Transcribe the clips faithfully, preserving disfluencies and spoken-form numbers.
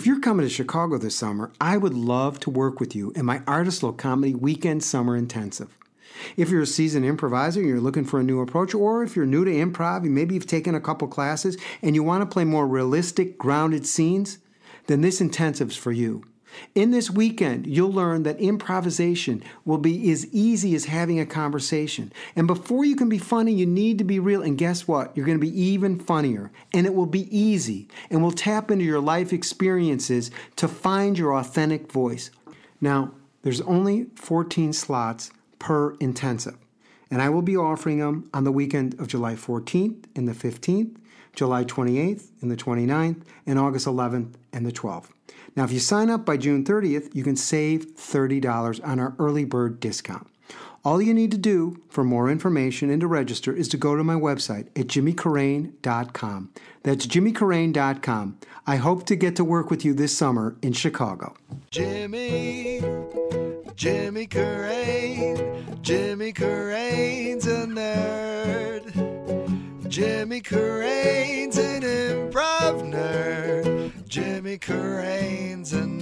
If you're coming to Chicago this summer, I would love to work with you in my Artist Low Comedy Weekend Summer Intensive. If you're a seasoned improviser and you're looking for a new approach, or if you're new to improv, maybe you've taken a couple classes and you want to play more realistic, grounded scenes, then this intensive's for you. In this weekend, you'll learn that improvisation will be as easy as having a conversation. And before you can be funny, you need to be real. And guess what? You're going to be even funnier. And it will be easy. And we'll tap into your life experiences to find your authentic voice. Now, there's only fourteen slots per intensive. And I will be offering them on the weekend of July fourteenth and the fifteenth, July twenty-eighth and the twenty-ninth, and August eleventh and the twelfth. Now, if you sign up by June thirtieth, you can save thirty dollars on our early bird discount. All you need to do for more information and to register is to go to my website at jimmy carrane dot com. That's jimmy carrane dot com. I hope to get to work with you this summer in Chicago. Jimmy, Jimmy Carrane, Jimmy Carrane's a nerd. Jimmy Carrane's an improv nerd. Jimmy Carrane's a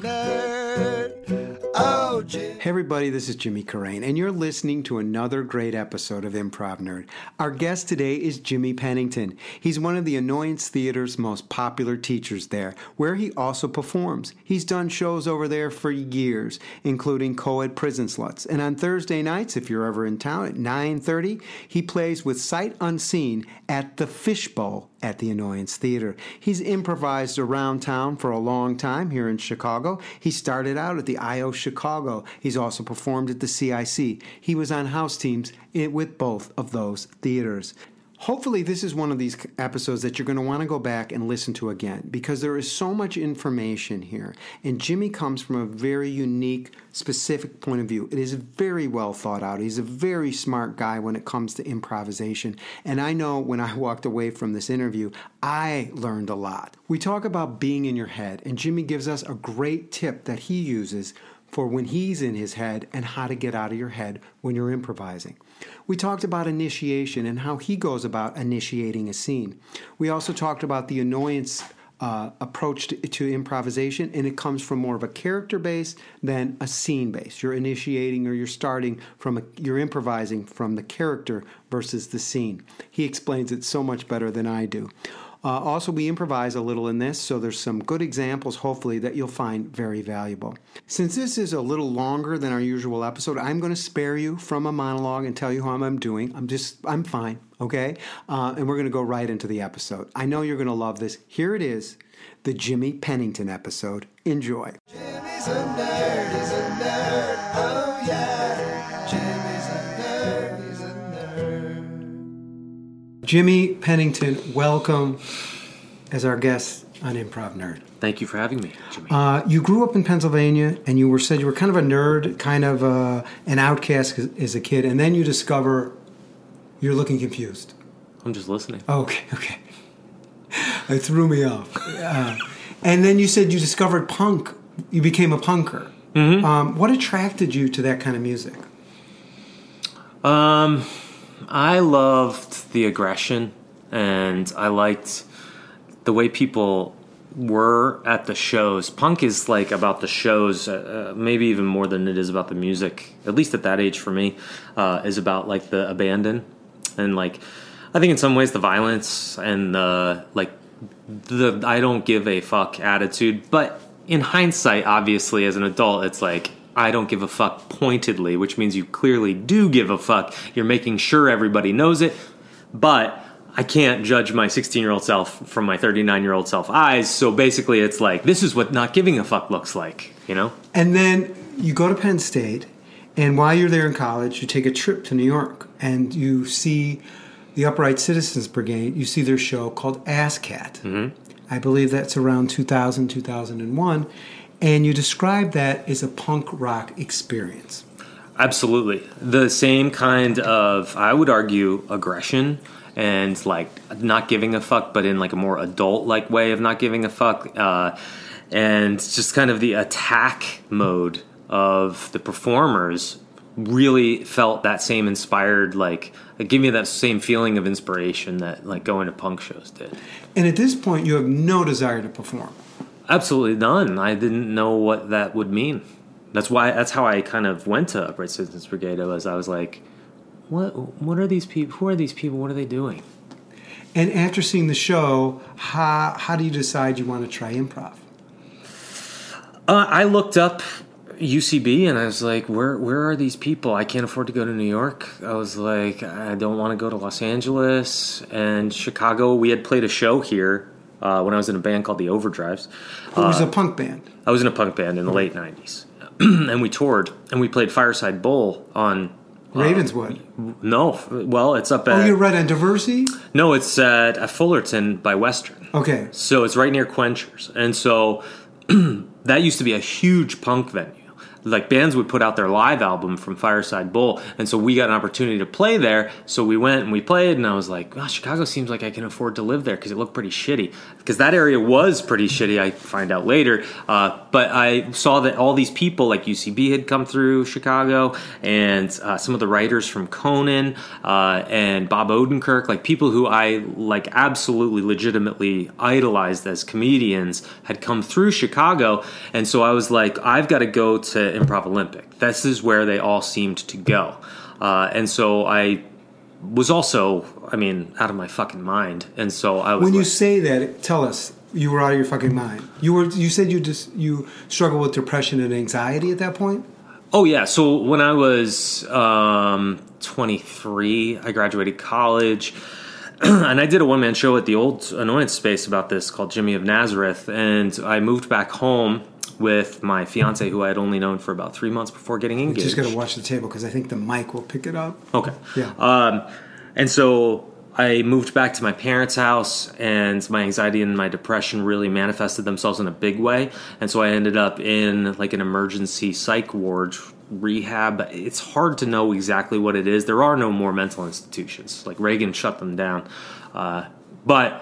nerd. Oh, Jimmy. Hey everybody, this is Jimmy Carrane, and you're listening to another great episode of Improv Nerd. Our guest today is Jimmy Pennington. He's one of the Annoyance Theater's most popular teachers there, where he also performs. He's done shows over there for years, including Co-Ed Prison Sluts. And on Thursday nights, if you're ever in town at nine thirty, he plays with Sight Unseen at the Fishbowl at the Annoyance Theater. He's improvised around town for a long time here in Chicago. He started out at the I O Chicago. He's also performed at the C I C. He was on house teams with both of those theaters. Hopefully this is one of these episodes that you're going to want to go back and listen to again, because there is so much information here. And Jimmy comes from a very unique, specific point of view. It is very well thought out. He's a very smart guy when it comes to improvisation. And I know when I walked away from this interview, I learned a lot. We talk about being in your head, and Jimmy gives us a great tip that he uses for when he's in his head and how to get out of your head when you're improvising. We talked about initiation and how he goes about initiating a scene. We also talked about the annoyance uh, approach to, to improvisation, and it comes from more of a character base than a scene base. You're initiating or you're starting from, a, you're improvising from the character versus the scene. He explains it so much better than I do. Uh, also, we improvise a little in this, so there's some good examples, hopefully, that you'll find very valuable. Since this is a little longer than our usual episode, I'm going to spare you from a monologue and tell you how I'm doing. I'm just, I'm fine, okay? Uh, and we're going to go right into the episode. I know you're going to love this. Here it is, the Jimmy Pennington episode. Enjoy. Jimmy's a nerd, he's a nerd, oh yeah. Jimmy's a nerd, he's a nerd. Jimmy Pennington, welcome as our guest on Improv Nerd. Thank you for having me, Jimmy. Uh, you grew up in Pennsylvania, and you were said you were kind of a nerd, kind of uh, an outcast as a kid, and then you discover you're looking confused. I'm just listening. Okay, okay. It threw me off. Uh, and then you said you discovered punk. You became a punker. Mm-hmm. Um, what attracted you to that kind of music? Um, I loved the aggression, and I liked the way people were at the shows. Punk is like about the shows, uh, maybe even more than it is about the music. At least at that age for me, uh, is about like the abandon and like I think in some ways the violence and the like the I don't give a fuck attitude. But in hindsight, obviously, as an adult, it's like I don't give a fuck pointedly, which means you clearly do give a fuck. You're making sure everybody knows it, but I can't judge my sixteen-year-old self from my thirty-nine-year-old self eyes. So basically, it's like, this is what not giving a fuck looks like, you know? And then you go to Penn State, and while you're there in college, you take a trip to New York, and you see the Upright Citizens Brigade. You see their show called ASSCAT. Mm-hmm. I believe that's around two thousand, two thousand one. And you describe that as a punk rock experience. Absolutely. The same kind of, I would argue, aggression and like not giving a fuck, but in like a more adult-like way of not giving a fuck. Uh, and just kind of the attack mode of the performers really felt that same inspired, like, it gave me that same feeling of inspiration that like going to punk shows did. And at this point, you have no desire to perform. Absolutely none. I didn't know what that would mean. That's why. That's how I kind of went to Upright Citizens Brigade. Was I was like, what? What are these people? Who are these people? What are they doing? And after seeing the show, how how do you decide you want to try improv? Uh, I looked up U C B and I was like, where where are these people? I can't afford to go to New York. I was like, I don't want to go to Los Angeles and Chicago. We had played a show here uh, when I was in a band called the Overdrives. It was uh, a punk band. I was in a punk band in the late nineties. And we toured, and we played Fireside Bowl on... Uh, Ravenswood. No. Well, it's up at... Oh, you're right on Diversity? No, it's at, at Fullerton by Western. Okay. So it's right near Quenchers. And so that used to be a huge punk venue. Like, bands would put out their live album from Fireside Bowl, and so we got an opportunity to play there, so we went and we played, and I was like, wow, Chicago seems like I can afford to live there, because it looked pretty shitty. Because that area was pretty shitty, I find out later, uh, but I saw that all these people, like U C B had come through Chicago, and uh, some of the writers from Conan, uh, and Bob Odenkirk, like people who I, like, absolutely legitimately idolized as comedians, had come through Chicago, and so I was like, I've got to go to Improv Olympic. This is where they all seemed to go. Uh, and so I was also, I mean, out of my fucking mind. And so I was When you like, say that, tell us, you were out of your fucking mind. You were. You said you just you struggled with depression and anxiety at that point? oh yeah. So when I was um, twenty-three, I graduated college. And I did a one-man show at the old Annoyance Space about this called Jimmy of Nazareth. And I moved back home with my fiance, who I had only known for about three months before getting engaged. You just got to watch the table because I think the mic will pick it up. Okay. Yeah. Um, and so I moved back to my parents' house, and my anxiety and my depression really manifested themselves in a big way. And so I ended up in like an emergency psych ward rehab. It's hard to know exactly what it is. There are no more mental institutions. Like Reagan shut them down. Uh, but...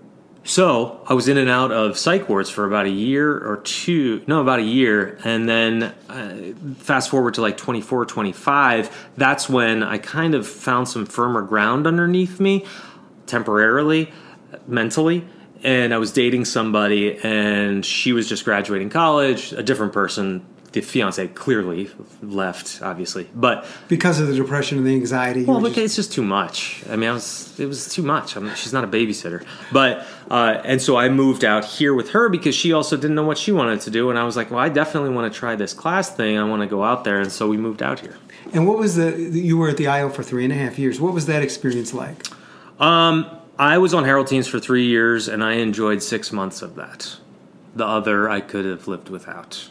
So I was in and out of psych wards for about a year or two, no, about a year. And then uh, fast forward to like twenty-four, twenty-five, that's when I kind of found some firmer ground underneath me temporarily, mentally. And I was dating somebody, and she was just graduating college, a different person. The fiance clearly left, obviously, but Because of the depression and the anxiety. you well, were look, just- it's just too much. I mean, I was it was too much. I'm, she's not a babysitter, but uh, and so I moved out here with her because she also didn't know what she wanted to do, and I was like, well, I definitely want to try this class thing. I want to go out there, and so we moved out here. And what was the? You were at the I O for three and a half years. What was that experience like? Um, I was on Herald Teens for three years, and I enjoyed six months of that. The other, I could have lived without.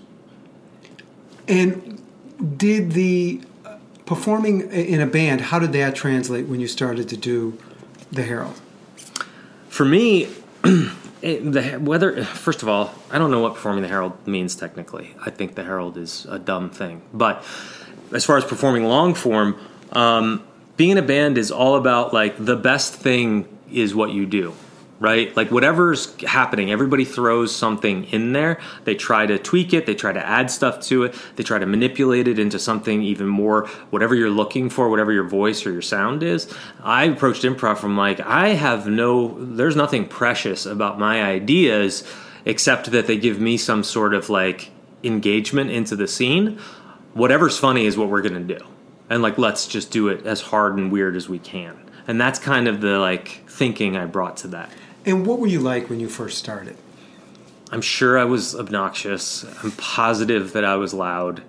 And did the uh, performing in a band? How did that translate when you started to do the Herald? For me, it, the whether first of all, I don't know what performing the Herald means technically. I think the Herald is a dumb thing. But as far as performing long form, um, being in a band is all about like the best thing is what you do. Right? Like whatever's happening, everybody throws something in there. They try to tweak it. They try to add stuff to it. They try to manipulate it into something even more, whatever you're looking for, whatever your voice or your sound is. I approached improv from like, I have no, there's nothing precious about my ideas except that they give me some sort of like engagement into the scene. Whatever's funny is what we're going to do. And like, let's just do it as hard and weird as we can. And that's kind of the like thinking I brought to that. And what were you like when you first started? I'm sure I was obnoxious. I'm positive that I was loud.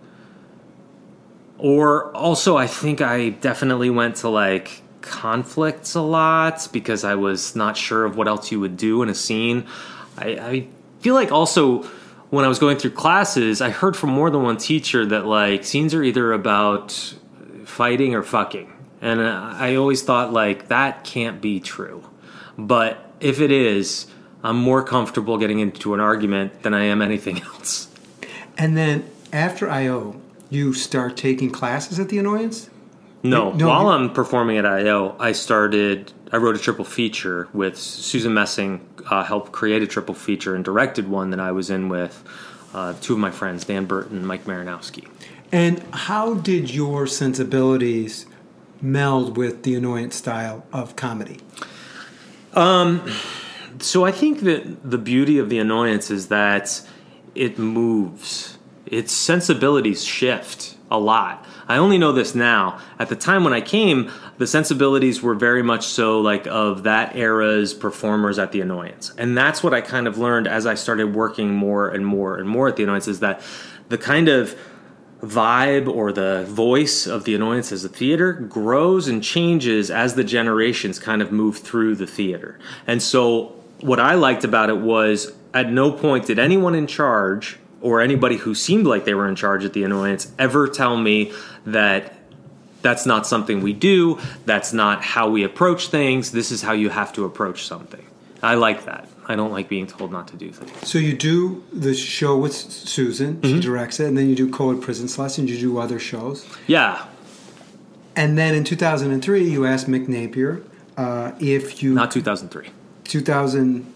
Or also, I think I definitely went to like conflicts a lot because I was not sure of what else you would do in a scene. I, I feel like also when I was going through classes, I heard from more than one teacher that like scenes are either about fighting or fucking. And I always thought like that can't be true. But if it is, I'm more comfortable getting into an argument than I am anything else. And then after I O, you start taking classes at the Annoyance? No, No, while you- I'm performing at I O, I started, I wrote a triple feature with Susan Messing, uh, helped create a triple feature and directed one that I was in with uh, two of my friends, Dan Burton and Mike Marinowski. And how did your sensibilities meld with the Annoyance style of comedy? So I think that the beauty of the annoyance is that it moves. Its sensibilities shift a lot. I only know this now. At the time when I came, the sensibilities were very much so like of that era's performers at the Annoyance. And that's what I kind of learned as I started working more and more and more at the Annoyance, is that the kind of vibe or the voice of the Annoyance as a theater grows and changes as the generations kind of move through the theater. And so what I liked about it was at no point did anyone in charge or anybody who seemed like they were in charge at the Annoyance ever tell me that that's not something we do, that's not how we approach things, this is how you have to approach something. I like that. I don't like being told not to do things. So you do the show with Susan, she mm-hmm. directs it, and then you do Co-ed Prison Sluts, and you do other shows. Yeah. And then in two thousand three, you asked Mick Napier uh, if you... Not two thousand three. two thousand,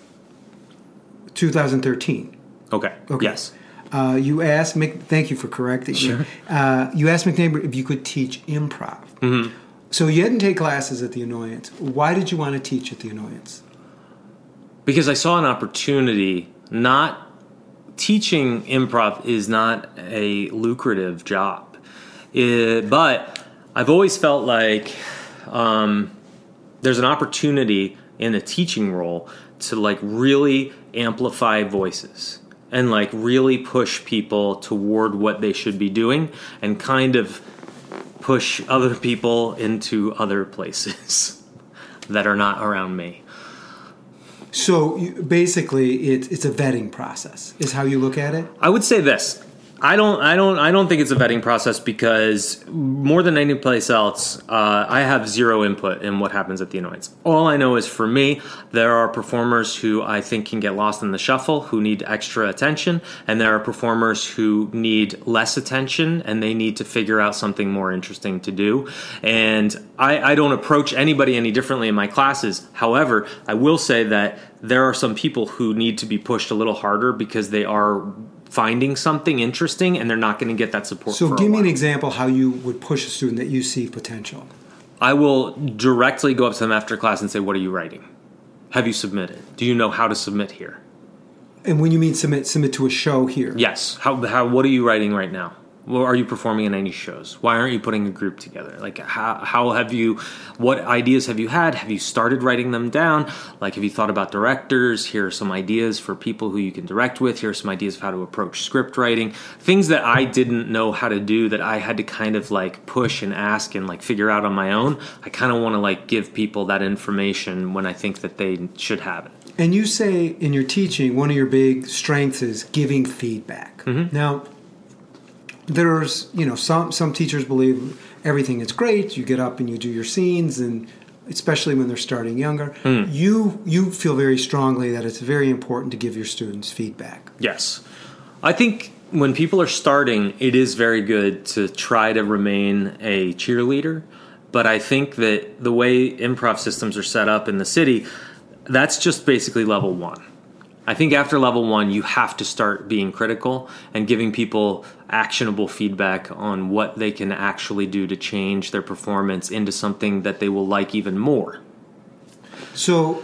twenty thirteen. Okay. okay. Yes. Uh, you asked Mick, thank you for correcting sure. me. Uh, you asked Mick Napier if you could teach improv. Mm-hmm. So you hadn't taken classes at the Annoyance. Why did you want to teach at the Annoyance? Because I saw an opportunity. Not teaching improv is not a lucrative job, it, but I've always felt like um, there's an opportunity in a teaching role to like really amplify voices and like really push people toward what they should be doing and kind of push other people into other places that are not around me. So you, basically, it, it's a vetting process, is how you look at it? I would say this. I don't, I don't, I don't think it's a vetting process because more than any place else, uh, I have zero input in what happens at the Annoyance. All I know is for me, there are performers who I think can get lost in the shuffle, who need extra attention, and there are performers who need less attention and they need to figure out something more interesting to do. And I, I don't approach anybody any differently in my classes. However, I will say that there are some people who need to be pushed a little harder because they are finding something interesting and they're not going to get that support. So for give a me while. an example how you would push a student that you see potential. I will directly go up to them after class and say, what are you writing? Have you submitted? Do you know how to submit here? And when you mean submit, submit to a show here? Yes. How, how, what are you writing right now? Well, are you performing in any shows? Why aren't you putting a group together? Like, how, how have you, what ideas have you had? Have you started writing them down? Like, have you thought about directors? Here are some ideas for people who you can direct with. Here are some ideas of how to approach script writing. Things that I didn't know how to do that I had to kind of like push and ask and like figure out on my own. I kind of want to like give people that information when I think that they should have it. And you say in your teaching, one of your big strengths is giving feedback. Mm-hmm. Now, there's, you know, some some teachers believe everything is great. You get up and you do your scenes, and especially when they're starting younger. Mm. You you feel very strongly that it's very important to give your students feedback. Yes. I think when people are starting, it is very good to try to remain a cheerleader. But I think that the way improv systems are set up in the city, that's just basically level one. I think after level one, you have to start being critical and giving people actionable feedback on what they can actually do to change their performance into something that they will like even more. So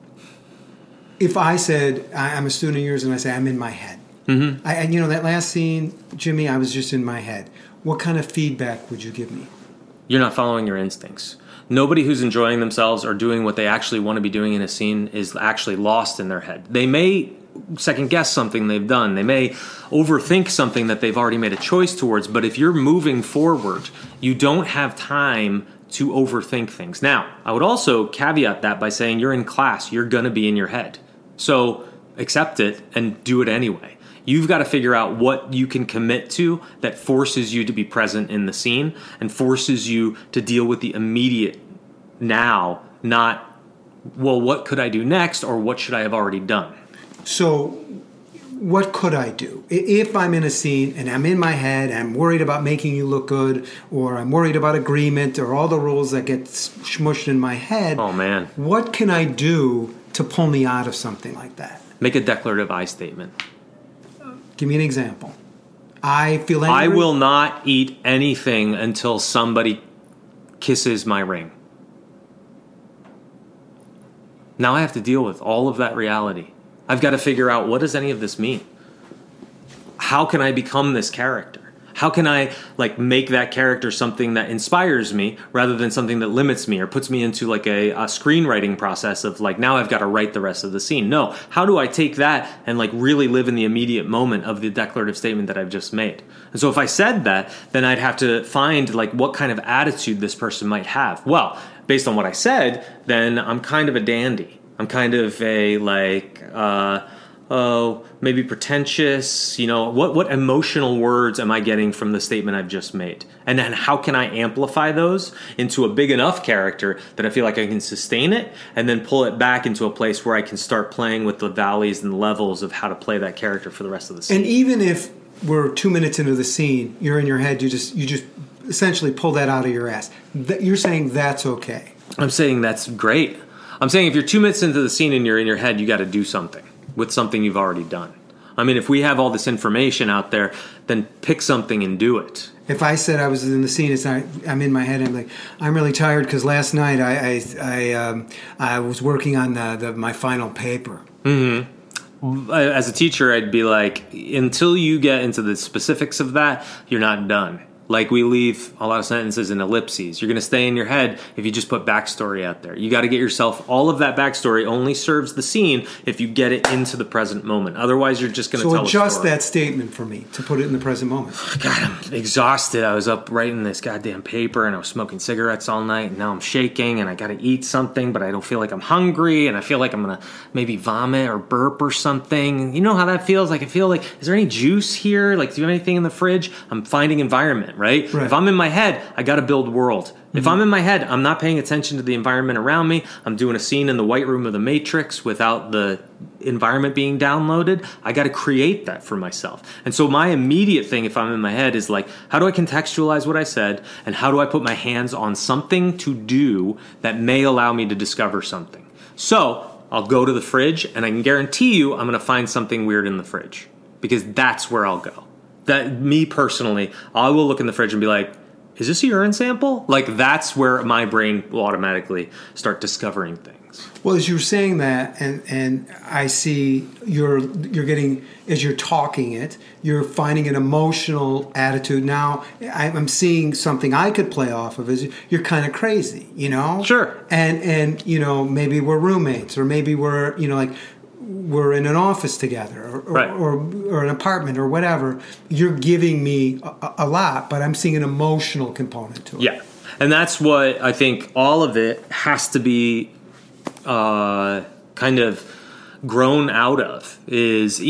if I said, I'm a student of yours, and I say, I'm in my head. Mm-hmm. I, and you know, that last scene, Jimmy, I was just in my head. What kind of feedback would you give me? You're not following your instincts. Nobody who's enjoying themselves or doing what they actually want to be doing in a scene is actually lost in their head. They may second guess something they've done. They may overthink something that they've already made a choice towards. But if you're moving forward, you don't have time to overthink things. Now, I would also caveat that by saying you're in class. You're going to be in your head. So accept it and do it anyway. You've got to figure out what you can commit to that forces you to be present in the scene and forces you to deal with the immediate now, not, well, what could I do next or what should I have already done? So what could I do? If I'm in a scene and I'm in my head, I'm worried about making you look good, or I'm worried about agreement, or all the rules that get smushed in my head. Oh, man. What can I do to pull me out of something like that? Make a declarative I statement. Give me an example. I feel angry. I will not eat anything until somebody kisses my ring. Now I have to deal with all of that reality. I've got to figure out, what does any of this mean? How can I become this character? How can I like make that character something that inspires me rather than something that limits me or puts me into like a, a screenwriting process of like, now I've got to write the rest of the scene? No. How do I take that and like really live in the immediate moment of the declarative statement that I've just made? And so if I said that, then I'd have to find like what kind of attitude this person might have. Well, based on what I said, then I'm kind of a dandy. I'm kind of a like, uh, oh, maybe pretentious, you know, what, what emotional words am I getting from the statement I've just made? And then how can I amplify those into a big enough character that I feel like I can sustain it and then pull it back into a place where I can start playing with the valleys and levels of how to play that character for the rest of the scene. And even if we're two minutes into the scene, you're in your head, you just you just essentially pull that out of your ass. Th- you're saying that's okay. I'm saying that's great. I'm saying if you're two minutes into the scene and you're in your head, you got to do something with something you've already done. I mean, if we have all this information out there, then pick something and do it. If I said I was in the scene, it's not, I'm in my head. I'm like, I'm really tired because last night I I I, um, I was working on the, the my final paper. Mm-hmm. As a teacher, I'd be like, until you get into the specifics of that, you're not done. Like we leave a lot of sentences in ellipses. You're going to stay in your head if you just put backstory out there. You got to get yourself, all of that backstory only serves the scene if you get it into the present moment. Otherwise, you're just going to so tell a story. So adjust that statement for me to put it in the present moment. God, I'm exhausted. I was up writing this goddamn paper and I was smoking cigarettes all night and now I'm shaking and I got to eat something, but I don't feel like I'm hungry and I feel like I'm going to maybe vomit or burp or something. You know how that feels? Like I feel like, is there any juice here? Like, do you have anything in the fridge? I'm finding environment. Right? Right. If I'm in my head, I got to build world. Mm-hmm. If I'm in my head, I'm not paying attention to the environment around me. I'm doing a scene in the white room of the Matrix without the environment being downloaded. I got to create that for myself. And so my immediate thing, if I'm in my head, is like, how do I contextualize what I said? And how do I put my hands on something to do that may allow me to discover something? So I'll go to the fridge and I can guarantee you I'm going to find something weird in the fridge because that's where I'll go. That me personally, I will look in the fridge and be like, is this a urine sample? Like that's where my brain will automatically start discovering things. Well, as you're saying that, and, and I see you're you're getting, as you're talking it, you're finding an emotional attitude. Now I'm seeing something I could play off of is you're kind of crazy, you know? Sure. And, and you know, maybe we're roommates or maybe we're, you know, like, we're in an office together or, right. or, or an apartment or whatever, you're giving me a, a lot, but I'm seeing an emotional component to it. Yeah. And that's what I think all of it has to be uh, kind of grown out of is,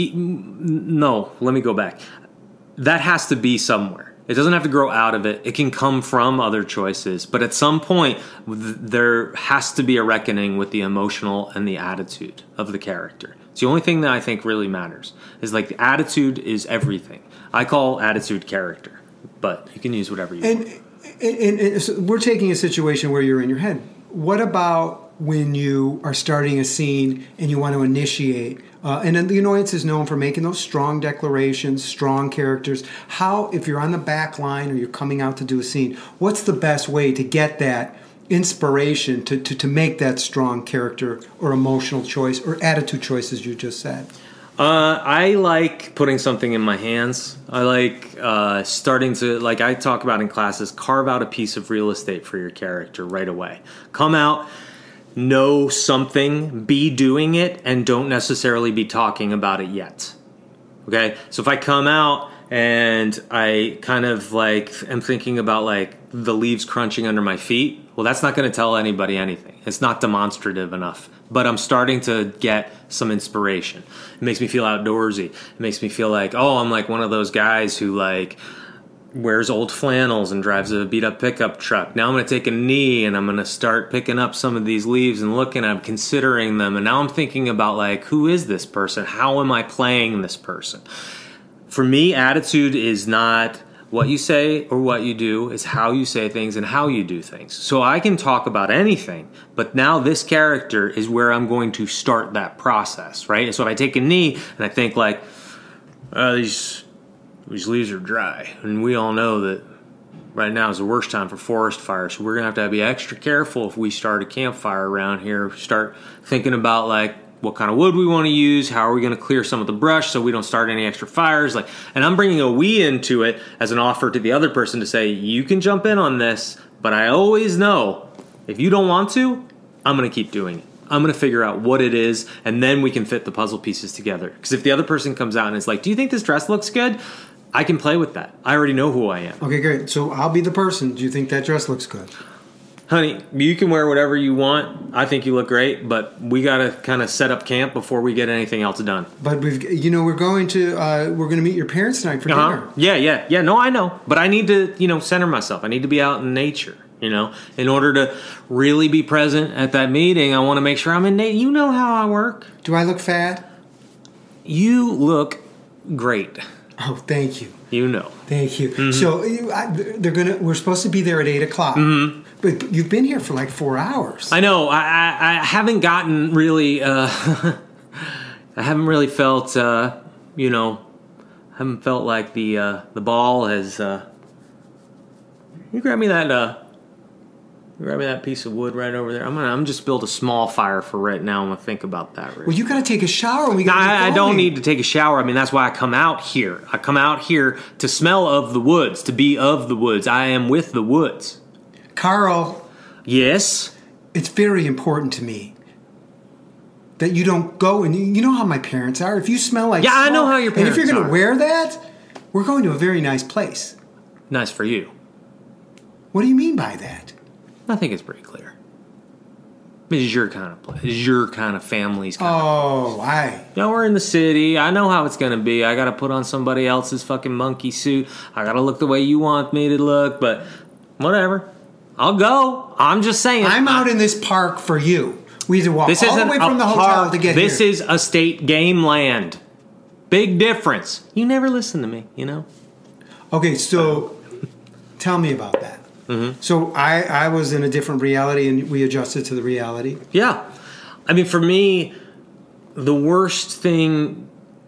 no, let me go back. That has to be somewhere. It doesn't have to grow out of it. It can come from other choices. But at some point, there has to be a reckoning with the emotional and the attitude of the character. It's the only thing that I think really matters. Is like the attitude is everything. I call attitude character. But you can use whatever you and, want. And, and, and so we're taking a situation where you're in your head. What about when you are starting a scene and you want to initiate? Uh, and the Annoyance is known for making those strong declarations, strong characters. How, if you're on the back line or you're coming out to do a scene, what's the best way to get that inspiration to, to, to make that strong character or emotional choice or attitude choice, as you just said? Uh, I like putting something in my hands. I like uh, starting to, like I talk about in classes, carve out a piece of real estate for your character right away. Come out, know something, be doing it, and don't necessarily be talking about it yet. Okay? So if I come out and I kind of like am thinking about like the leaves crunching under my feet, well, that's not going to tell anybody anything. It's not demonstrative enough. But I'm starting to get some inspiration. It makes me feel outdoorsy. It makes me feel like, oh, I'm like one of those guys who like wears old flannels and drives a beat up pickup truck. Now I'm going to take a knee and I'm going to start picking up some of these leaves and looking at them, considering them. And now I'm thinking about like, who is this person? How am I playing this person? For me, attitude is not what you say or what you do, is how you say things and how you do things. So I can talk about anything, but now this character is where I'm going to start that process, right? So if I take a knee and I think like, oh, these these leaves are dry, and we all know that right now is the worst time for forest fires. So we're going to have to be extra careful if we start a campfire around here. Start thinking about, like, what kind of wood we want to use. How are we going to clear some of the brush so we don't start any extra fires? Like, and I'm bringing a we into it as an offer to the other person to say, you can jump in on this, but I always know if you don't want to, I'm going to keep doing it. I'm going to figure out what it is, and then we can fit the puzzle pieces together. Because if the other person comes out and is like, do you think this dress looks good? I can play with that. I already know who I am. Okay, great. So I'll be the person. Do you think that dress looks good? Honey, you can wear whatever you want. I think you look great, but we got to kind of set up camp before we get anything else done. But we've, you know, we're going to uh, we're going to meet your parents tonight for Uh-huh. dinner. Yeah, yeah, yeah. No, I know. But I need to, you know, center myself. I need to be out in nature. You know, in order to really be present at that meeting, I want to make sure I'm in nature. You know how I work. Do I look fat? You look great. Oh, thank you, You know. thank you. Mm-hmm. So you- I, they're gonna. We're supposed to be there at eight o'clock. Mm-hmm. But you've been here for like four hours. I know. I, I, I haven't gotten really. Uh, I haven't really felt. Uh, you know, haven't felt like the uh, the ball has. Uh, you grab me that. Uh, Grab me that piece of wood right over there. I'm gonna. I'm just build a small fire for right now. I'm gonna think about that. Right Well, you got to take a shower. And we No, got. I, I don't need to take a shower. I mean, that's why I come out here. I come out here to smell of the woods, to be of the woods. I am with the woods. Carl, Yes. it's very important to me that you don't go and you, you know how my parents are. If you smell like Yeah, I know smoke- how your And if you're parents going to are. wear that, we're going to a very nice place. Nice for you. What do you mean by that? I think it's pretty clear. This is your kind of place. This is your kind of family's kind of. Oh, I. You know, we're in the city. I know how it's going to be. I got to put on somebody else's fucking monkey suit. I got to look the way you want me to look, but whatever. I'll go. I'm just saying. I'm out in this park for you. We had to walk This all the isn't way a from the hotel park. to get This here. is a state game land. Big difference. You never listen to me, you know? Okay, so tell me about that. Mm-hmm. So I, I was in a different reality and we adjusted to the reality. Yeah. I mean, for me, the worst thing...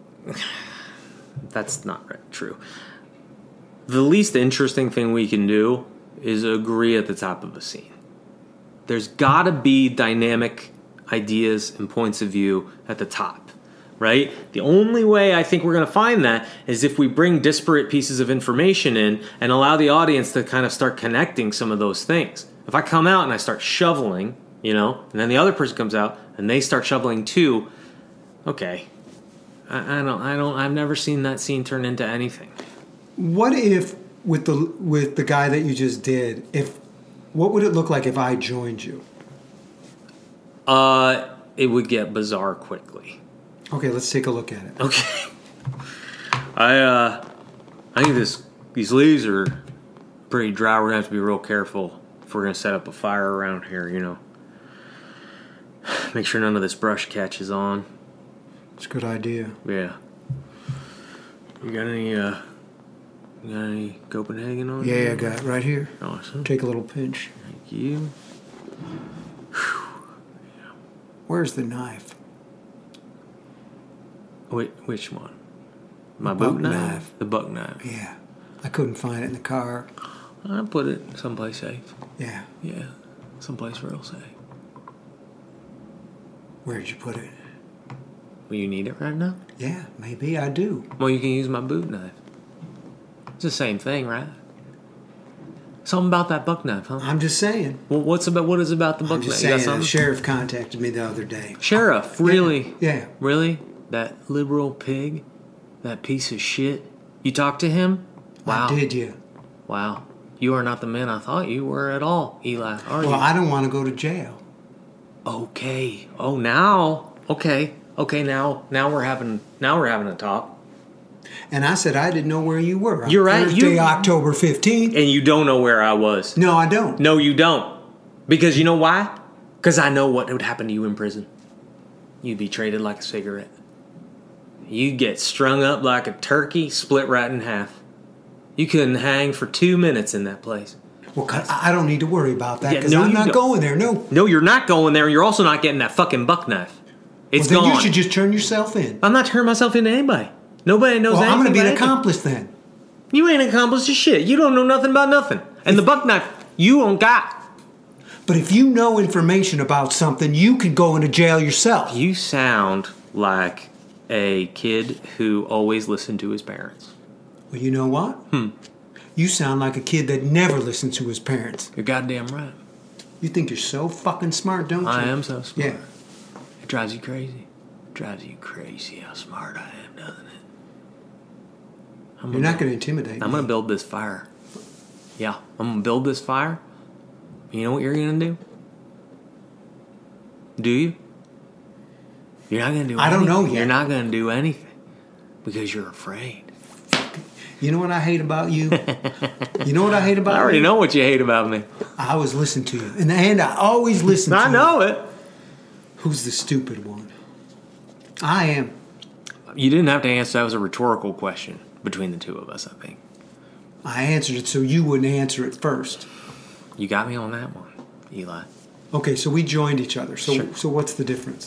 That's not right, true. The least interesting thing we can do is agree at the top of a scene. There's got to be dynamic ideas and points of view at the top, right? The only way I think we're going to find that is if we bring disparate pieces of information in and allow the audience to kind of start connecting some of those things. If I come out and I start shoveling, you know, and then the other person comes out and they start shoveling too, okay. I, I don't, I don't, I've never seen that scene turn into anything. What if with the with the guy that you just did, if what would it look like if I joined you? Uh, it would get bizarre quickly. Okay, let's take a look at it. Okay. I uh I think this these leaves are pretty dry. We're gonna have to be real careful if we're gonna set up a fire around here, you know. Make sure none of this brush catches on. It's a good idea. Yeah. You got any uh you got any Copenhagen on? Yeah, you? I got it right here. Awesome. Take a little pinch. Thank you. Where's the knife? Wait, which one? My The boot buck knife? knife. The buck knife. Yeah, I couldn't find it in the car. I put it someplace safe. Yeah, Yeah. Someplace real safe. where'd you put it? Well, you need it right now? Yeah, maybe I do. Well, you can use my boot knife. It's the same thing, right? Something about that buck knife, huh? I'm just saying. Well, what's about what is about the buck I'm knife? just You got saying. The something? sheriff contacted me the other day. Sheriff, really? Yeah. Really? That liberal pig? That piece of shit? You talked to him? Wow. I did you? Wow. You are not the man I thought you were at all, Eli, are Well, you? I don't want to go to jail. Okay. Oh, now. Okay. Okay, now now we're having now we're having a talk. And I said I didn't know where you were. On You're right, Thursday, you- October fifteenth. And you don't know where I was. No, I don't. No, you don't. Because you know why? Because I know what would happen to you in prison. You'd be traded like a cigarette. You'd get strung up like a turkey, split right in half. You couldn't hang for two minutes in that place. Well, 'cause I I don't need to worry about that Yeah, because no, I'm you not don't. going there. No. No, you're not going there. You're also not getting that fucking buck knife. It's Well, then gone. you should just turn yourself in. I'm not turning myself into anybody. Nobody knows Well, I'm anything going to be about an anything. accomplice then. You ain't accomplished a shit. You don't know nothing about nothing. And the buck knife, you don't got. But if you know information about something, you could go into jail yourself. You sound like a kid who always listened to his parents. Well, you know what? Hmm. You sound like a kid that never listened to his parents. You're goddamn right. You think you're so fucking smart, don't you? I am so smart. Yeah. It drives you crazy. It drives you crazy how smart I am, doesn't it? I'm You're not going to intimidate I'm me. going to build this fire. Yeah, I'm going to build this fire. You know what you're going to do? Do you? You're not going to do I anything. don't know yet. You're not going to do anything because you're afraid. You know what I hate about you? You know what I hate about I already you? know what you hate about me. I always listen to you. And, and I always listen to you. I know it. Who's the stupid one? I am. You didn't have to answer. That was a rhetorical question between the two of us, I think. I answered it so you wouldn't answer it first. You got me on that one, Eli. Okay, so we joined each other. So Sure. so what's the difference?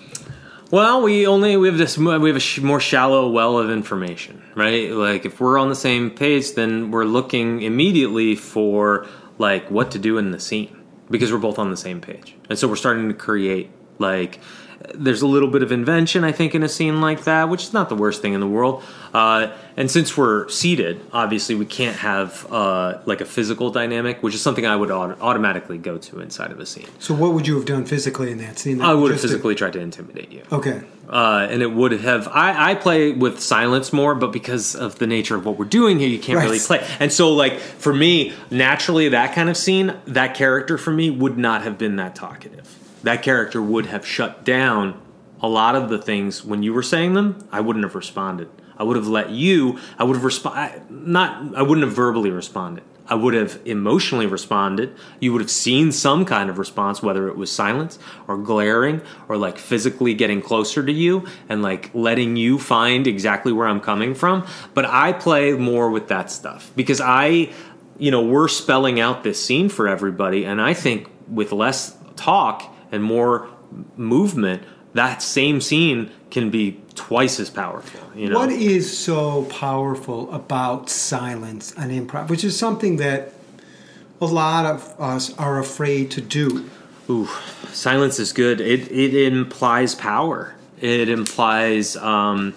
Well, we only we have this we have a sh- more shallow well of information, right? Like if we're on the same page, then we're looking immediately for like what to do in the scene because we're both on the same page, and so we're starting to create like. There's a little bit of invention, I think, in a scene like that, which is not the worst thing in the world. Uh, and since we're seated, obviously we can't have uh, like a physical dynamic, which is something I would auto- automatically go to inside of a scene. So what would you have done physically in that scene? I would have Just to- physically tried to intimidate you. Okay. Uh, and it would have. I, I play with silence more, but because of the nature of what we're doing here, you can't Right. really play. And so, like for me, naturally, that kind of scene, that character for me would not have been that talkative. That character would have shut down a lot of the things when you were saying them. I wouldn't have responded. I would have let you. I would have responded. Not. I wouldn't have verbally responded. I would have emotionally responded. You would have seen some kind of response, whether it was silence or glaring or like physically getting closer to you and like letting you find exactly where I'm coming from. But I play more with that stuff because I, you know, we're spelling out this scene for everybody. And I think with less talk and more movement, that same scene can be twice as powerful. You know? What is so powerful about silence and improv, which is something that a lot of us are afraid to do? Ooh, silence is good. It it implies power. It implies um,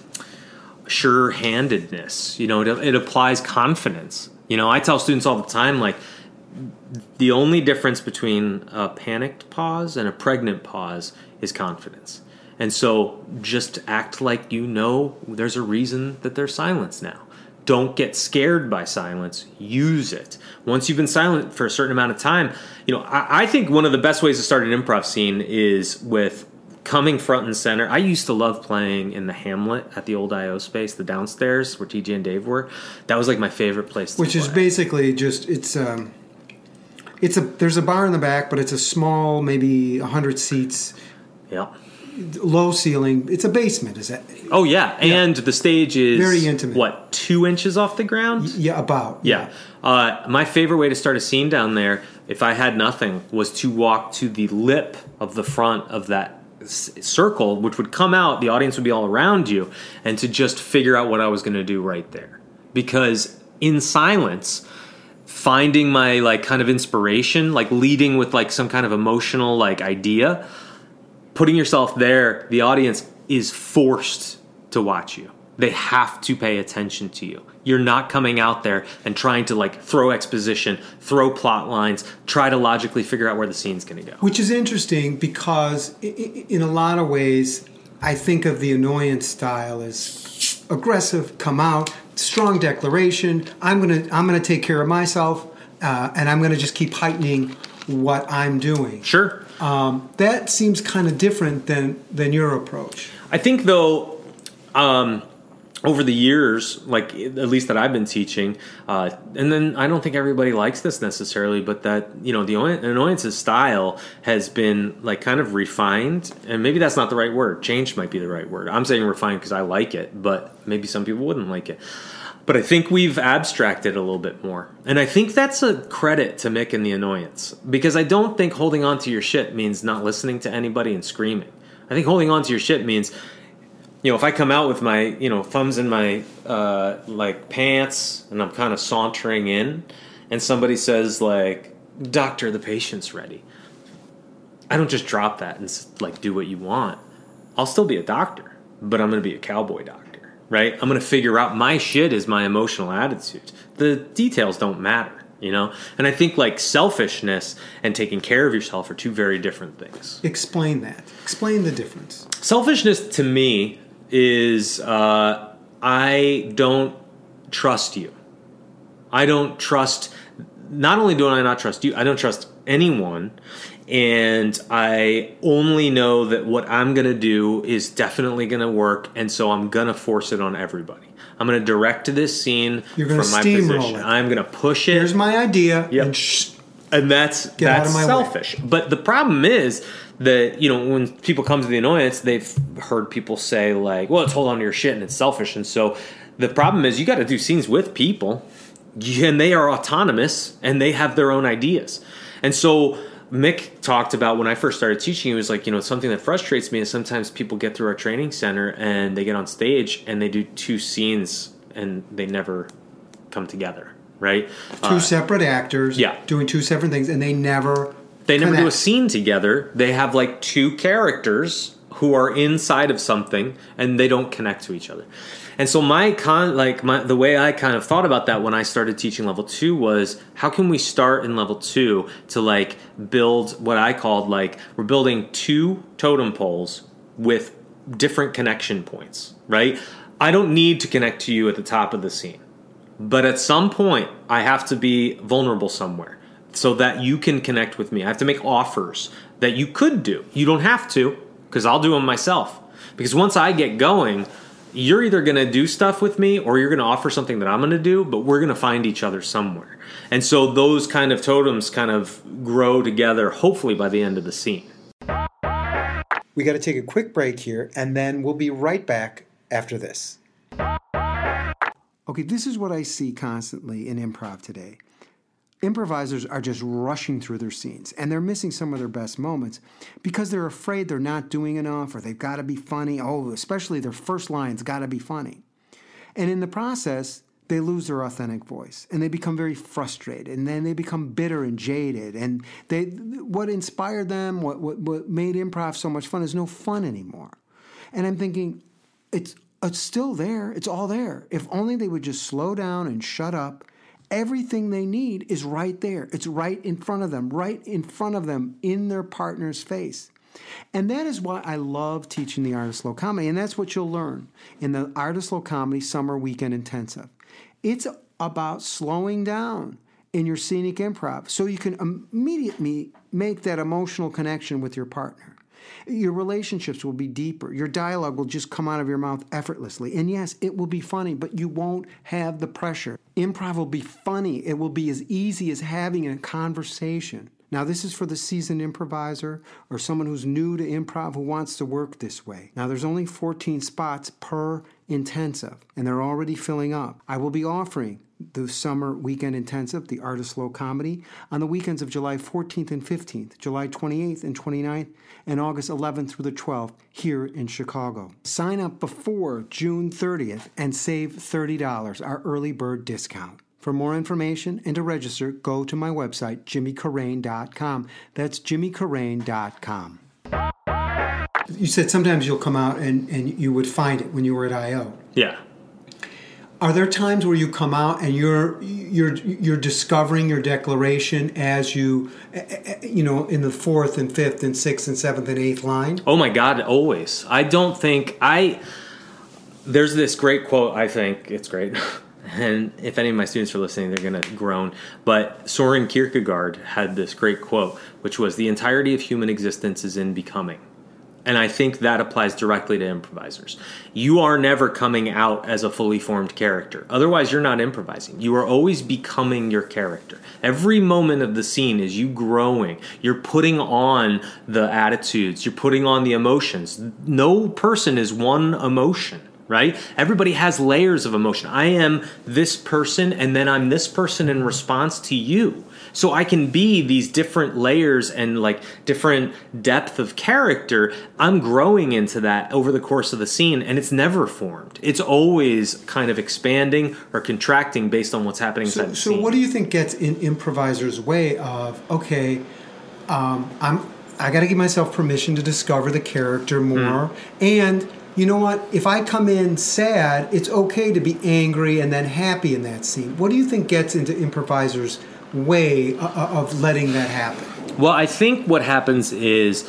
sure-handedness. You know, it, it applies confidence. You know, I tell students all the time, like, the only difference between a panicked pause and a pregnant pause is confidence. And so just act like you know there's a reason that there's silence now. Don't get scared by silence. Use it. Once you've been silent for a certain amount of time, you know, I, I think one of the best ways to start an improv scene is with coming front and center. I used to love playing in the Hamlet at the old I O space, the downstairs where T J and Dave were. That was like my favorite place to Which play. is basically just, it's um, it's a there's a bar in the back, but it's a small, maybe one hundred seats, Yeah. low ceiling. It's a basement, is that? Oh, yeah. And the stage is... Very intimate. What, two inches off the ground? Yeah, about. Yeah. Uh, my favorite way to start a scene down there, if I had nothing, was to walk to the lip of the front of that s- circle, which would come out, the audience would be all around you, and to just figure out what I was going to do right there. Because in silence, finding my like kind of inspiration, like leading with like some kind of emotional like idea, putting yourself there, the audience is forced to watch you. They have to pay attention to you. You're not coming out there and trying to like throw exposition, throw plot lines, try to logically figure out where the scene's going to go. Which is interesting because i- i- in a lot of ways, I think of the annoyance style as aggressive, come out, strong declaration. I'm gonna I'm gonna take care of myself, uh, and I'm gonna just keep heightening what I'm doing. Sure. Um, that seems kind of different than than your approach. I think though, um, over the years, like at least that I've been teaching, uh, and then I don't think everybody likes this necessarily, but that, you know, the annoyances style has been like kind of refined, and maybe that's not the right word. Changed might be the right word. I'm saying refined because I like it, but maybe some people wouldn't like it. But I think we've abstracted a little bit more. And I think that's a credit to Mick and the Annoyance, because I don't think holding on to your shit means not listening to anybody and screaming. I think holding on to your shit means, you know, if I come out with my, you know, thumbs in my, uh, like, pants and I'm kind of sauntering in and somebody says like, "Doctor, the patient's ready," I don't just drop that and like do what you want. I'll still be a doctor, but I'm going to be a cowboy doctor, right? I'm going to figure out my shit is my emotional attitude. The details don't matter, you know? And I think like selfishness and taking care of yourself are two very different things. Explain that. Explain the difference. Selfishness to me is uh, I don't trust you. I don't trust, not only do I not trust you, I don't trust anyone. And I only know that what I'm going to do is definitely going to work, and so I'm going to force it on everybody. I'm going to direct this scene You're from gonna my steamroll position. it. I'm going to push it. Here's my idea. Yep. And, shh, and that's Get out that's of my way. selfish. But the problem is that, you know, when people come to the annoyance, they've heard people say like, well, it's hold on to your shit and it's selfish. And so the problem is you got to do scenes with people, and they are autonomous and they have their own ideas. And so Mick talked about when I first started teaching, he was like, you know, something that frustrates me is sometimes people get through our training center and they get on stage and they do two scenes and they never come together, right? two Uh, separate actors yeah. doing two separate things, and they never They never do a connect. scene together. They have like two characters who are inside of something and they don't connect to each other. And so my con like my the way I kind of thought about that when I started teaching level two was, how can we start in level two to like build what I called like we're building two totem poles with different connection points, right? I don't need to connect to you at the top of the scene. But at some point I have to be vulnerable somewhere so that you can connect with me. I have to make offers that you could do. You don't have to, because I'll do them myself. Because once I get going, you're either going to do stuff with me or you're going to offer something that I'm going to do, but we're going to find each other somewhere. And so those kind of totems kind of grow together, hopefully by the end of the scene. We got to take a quick break here, and then we'll be right back after this. Okay, this is what I see constantly in improv today. Improvisers are just rushing through their scenes, and they're missing some of their best moments because they're afraid they're not doing enough, or they've got to be funny. Oh, especially their first line's got to be funny. And in the process, they lose their authentic voice, and they become very frustrated, and then they become bitter and jaded. And they, what inspired them, what, what, what made improv so much fun is no fun anymore. And I'm thinking, it's it's still there. It's all there. If only they would just slow down and shut up. Everything they need is right there. It's right in front of them, right in front of them, in their partner's face. And that is why I love teaching the Art of Slow Comedy, and that's what you'll learn in the Art of Slow Comedy Summer Weekend Intensive. It's about slowing down in your scenic improv so you can immediately make that emotional connection with your partner. Your relationships will be deeper. Your dialogue will just come out of your mouth effortlessly. And yes, it will be funny, but you won't have the pressure. Improv will be funny. It will be as easy as having a conversation. Now, this is for the seasoned improviser or someone who's new to improv who wants to work this way. Now, there's only fourteen spots per intensive, and they're already filling up. I will be offering the Summer Weekend Intensive, the Art of Slow Comedy, on the weekends of July fourteenth and fifteenth, July twenty-eighth and twenty-ninth, and August eleventh through the twelfth here in Chicago. Sign up before June thirtieth and save thirty dollars, our early bird discount. For more information and to register, go to my website, jimmy carrane dot com. That's jimmy carrane dot com. You said sometimes you'll come out and, and you would find it when you were at I O. Yeah. Are there times where you come out and you're you're you're discovering your declaration as you, you know, in the fourth and fifth and sixth and seventh and eighth line? Oh my God, always. I don't think I. There's this great quote. I think it's great, and if any of my students are listening, they're gonna groan. But Soren Kierkegaard had this great quote, which was, "The entirety of human existence is in becoming." And I think that applies directly to improvisers. You are never coming out as a fully formed character. Otherwise, you're not improvising. You are always becoming your character. Every moment of the scene is you growing. You're putting on the attitudes. You're putting on the emotions. No person is one emotion, right? Everybody has layers of emotion. I am this person, and then I'm this person in response to you. So I can be these different layers and like different depth of character. I'm growing into that over the course of the scene, and it's never formed. It's always kind of expanding or contracting based on what's happening inside So, the so scene. what do you think gets in improviser's way of, okay, um, I'm I got to give myself permission to discover the character more, Mm. and you know what? If I come in sad, it's okay to be angry and then happy in that scene. What do you think gets into improviser's way of, of letting that happen? Well, I think what happens is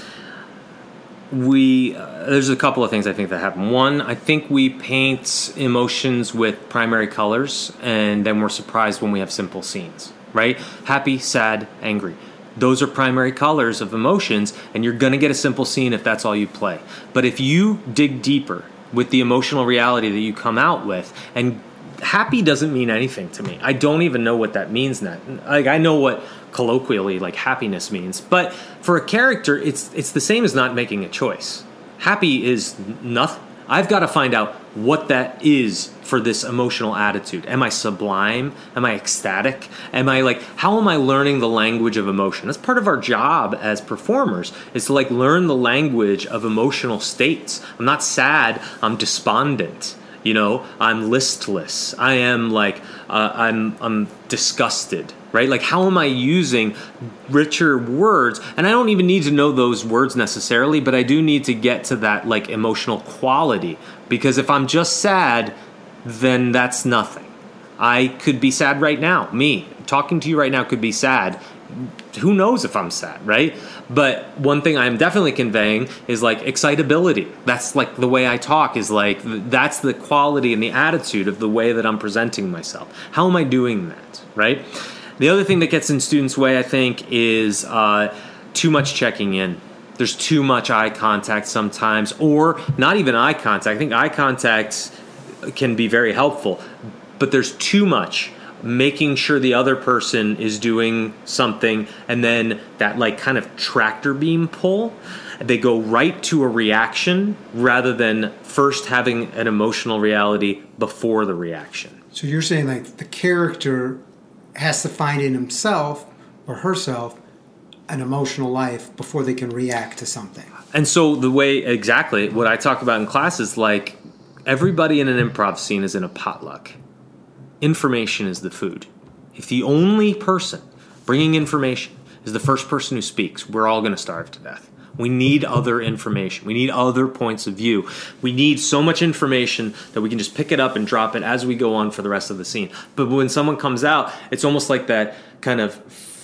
we uh, there's a couple of things I think that happen. One, I think we paint emotions with primary colors, and then we're surprised when we have simple scenes, right? Happy, sad, angry. Those are primary colors of emotions, and you're going to get a simple scene if that's all you play. But if you dig deeper with the emotional reality that you come out with, and happy doesn't mean anything to me. I don't even know what that means now. Like, I know what colloquially like happiness means, but for a character, it's it's the same as not making a choice. Happy is nothing. I've got to find out what that is for this emotional attitude. Am I sublime? Am I ecstatic? Am I like, how am I learning the language of emotion? That's part of our job as performers, is to like learn the language of emotional states. I'm not sad, I'm despondent. You know, I'm listless. I am like, uh, I'm I'm disgusted, right? Like, how am I using richer words? And I don't even need to know those words necessarily, but I do need to get to that like emotional quality. Because if I'm just sad, then that's nothing. I could be sad right now. Me talking to you right now could be sad. Who knows if I'm sad, right? But one thing I'm definitely conveying is like excitability. That's like the way I talk, is like, that's the quality and the attitude of the way that I'm presenting myself. How am I doing that, right? The other thing that gets in students' way, I think, is uh, too much checking in. There's too much eye contact sometimes, or not even eye contact. I think eye contact can be very helpful, but there's too much making sure the other person is doing something, and then that like kind of tractor beam pull, they go right to a reaction rather than first having an emotional reality before the reaction. So you're saying like the character has to find in himself or herself an emotional life before they can react to something. And so the way, exactly, what I talk about in class is like, everybody in an improv scene is in a potluck. Information is the food. If the only person bringing information is the first person who speaks, we're all going to starve to death. We need other information. We need other points of view. We need so much information that we can just pick it up and drop it as we go on for the rest of the scene. But when someone comes out, it's almost like that kind of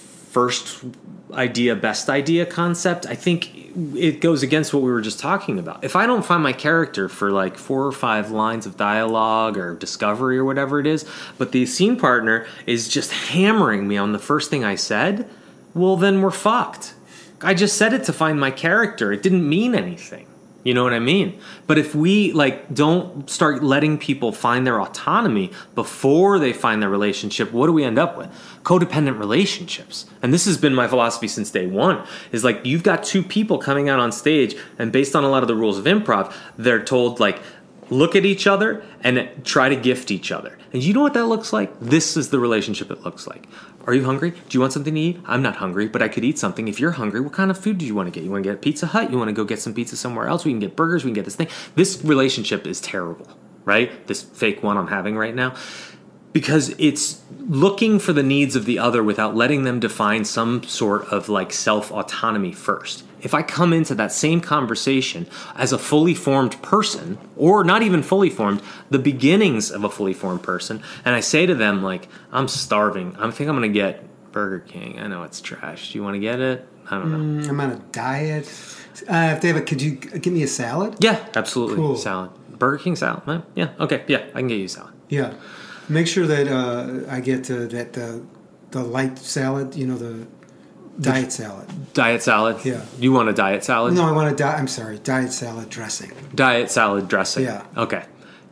first idea, best idea concept. I think it goes against what we were just talking about. If I don't find my character for like four or five lines of dialogue or discovery or whatever it is, but the scene partner is just hammering me on the first thing I said, well, then we're fucked. I just said it to find my character. It didn't mean anything. You know what I mean? But if we like don't start letting people find their autonomy before they find their relationship, what do we end up with? Codependent relationships. And this has been my philosophy since day one, is like, you've got two people coming out on stage, and based on a lot of the rules of improv, they're told like, look at each other and try to gift each other. And you know what that looks like? This is the relationship it looks like. Are you hungry? Do you want something to eat? I'm not hungry, but I could eat something. If you're hungry, what kind of food do you want to get? You want to get Pizza Hut? You want to go get some pizza somewhere else? We can get burgers. We can get this thing. This relationship is terrible, right? This fake one I'm having right now. Because it's looking for the needs of the other without letting them define some sort of like self-autonomy first. If I come into that same conversation as a fully formed person, or not even fully formed, the beginnings of a fully formed person, and I say to them like, I'm starving. I think I'm going to get Burger King. I know it's trash. Do you want to get it? I don't know. Mm, I'm on a diet. Uh, if they have a, could you give me a salad? Yeah, absolutely. Cool. Salad. Burger King salad. Huh? Yeah. Okay. Yeah, I can get you a salad. Yeah. Make sure that uh, I get uh, that uh, the light salad, you know, the diet salad. Diet salad? Yeah. You want a diet salad? No, I want a diet, I'm sorry, diet salad dressing. Diet salad dressing. Yeah. Okay.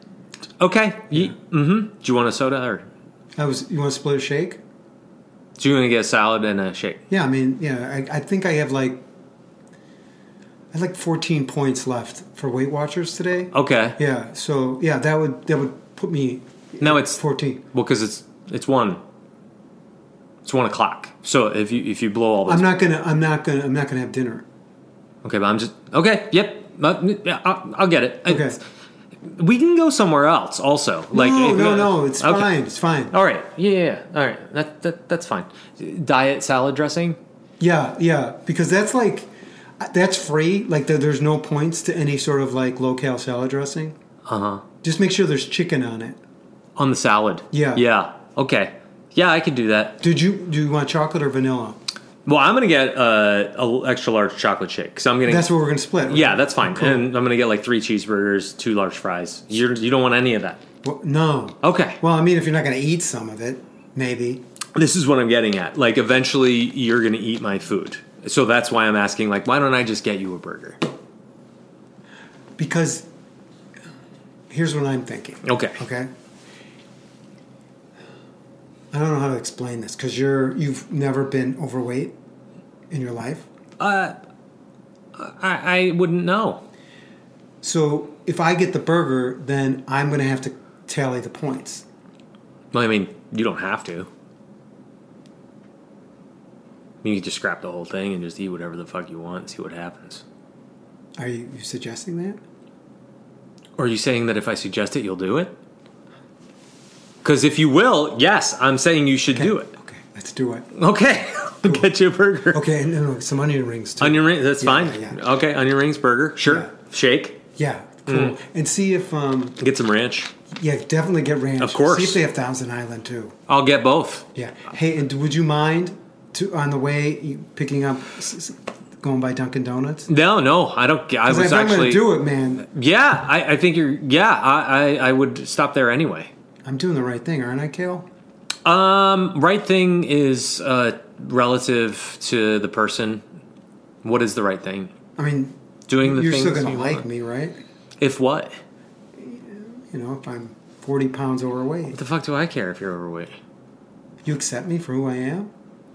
Okay. Yeah. Mm-hmm. Do you want a soda or? I was. You want to split a shake? Do you want to get a salad and a shake? Yeah, I mean, yeah, I, I think I have like I had like fourteen points left for Weight Watchers today. Okay. Yeah. So yeah, that would that would put me. No, it's fourteen. Well, because it's it's one. It's one o'clock. So if you if you blow all this, I'm not gonna. I'm not gonna. I'm not gonna have dinner. okay, but I'm just okay. Yep, Uh, yeah, I'll, I'll get it. Okay. It's- we can go somewhere else. Also, like no, if- no, no. It's okay. fine. It's fine. All right. Yeah, yeah, yeah. All right. That, that that's fine. Diet salad dressing. Yeah, yeah. Because that's like, that's free. Like there, there's no points to any sort of like low-cal salad dressing. Uh huh. Just make sure there's chicken on it. On the salad. Yeah. Yeah. Okay. Yeah, I could do that. Did you do you want chocolate or vanilla? Well, I'm gonna get uh, a extra large chocolate shake because I'm gonna. That's what we're gonna split. Right? Yeah, that's fine. Cool. And I'm gonna get like three cheeseburgers, two large fries. You you don't want any of that. Well, no. Okay. Well, I mean, if you're not gonna eat some of it, maybe. This is what I'm getting at. Like, eventually, you're gonna eat my food. So that's why I'm asking. Like, why don't I just get you a burger? Because here's what I'm thinking. Okay. Okay. I don't know how to explain this because you're you've never been overweight in your life. Uh, I I wouldn't know. So if I get the burger, then I'm going to have to tally the points. Well, I mean, you don't have to. You can just scrap the whole thing and just eat whatever the fuck you want and see what happens. Are you, you suggesting that? Or are you saying that if I suggest it, you'll do it? Because if you will, yes, I'm saying you should Okay. do it. Okay, let's do it. Okay, I'll get you a burger. Okay, and no, no, some onion rings too. Onion rings, that's Yeah, fine. yeah, yeah. Okay, onion rings, burger, sure. Yeah. Shake, Yeah, cool. Mm. And see if um get some ranch. yeah, definitely get ranch. Of course. See if they have Thousand Island too. I'll get both. Yeah. Hey, and would you mind to on the way you picking up s- s- going by Dunkin' Donuts? No, no, I don't. I 'Cause was if I'm actually. gonna do it, man, Yeah, I, I think you're. Yeah, I, I, I would stop there anyway. I'm doing the right thing, aren't I, Kale? Um, right thing is uh, relative to the person. What is the right thing? I mean, Doing the you're things still gonna you like want. me, right? If what? You know, if I'm forty pounds overweight, What the fuck do I care if you're overweight? you accept me for who I am.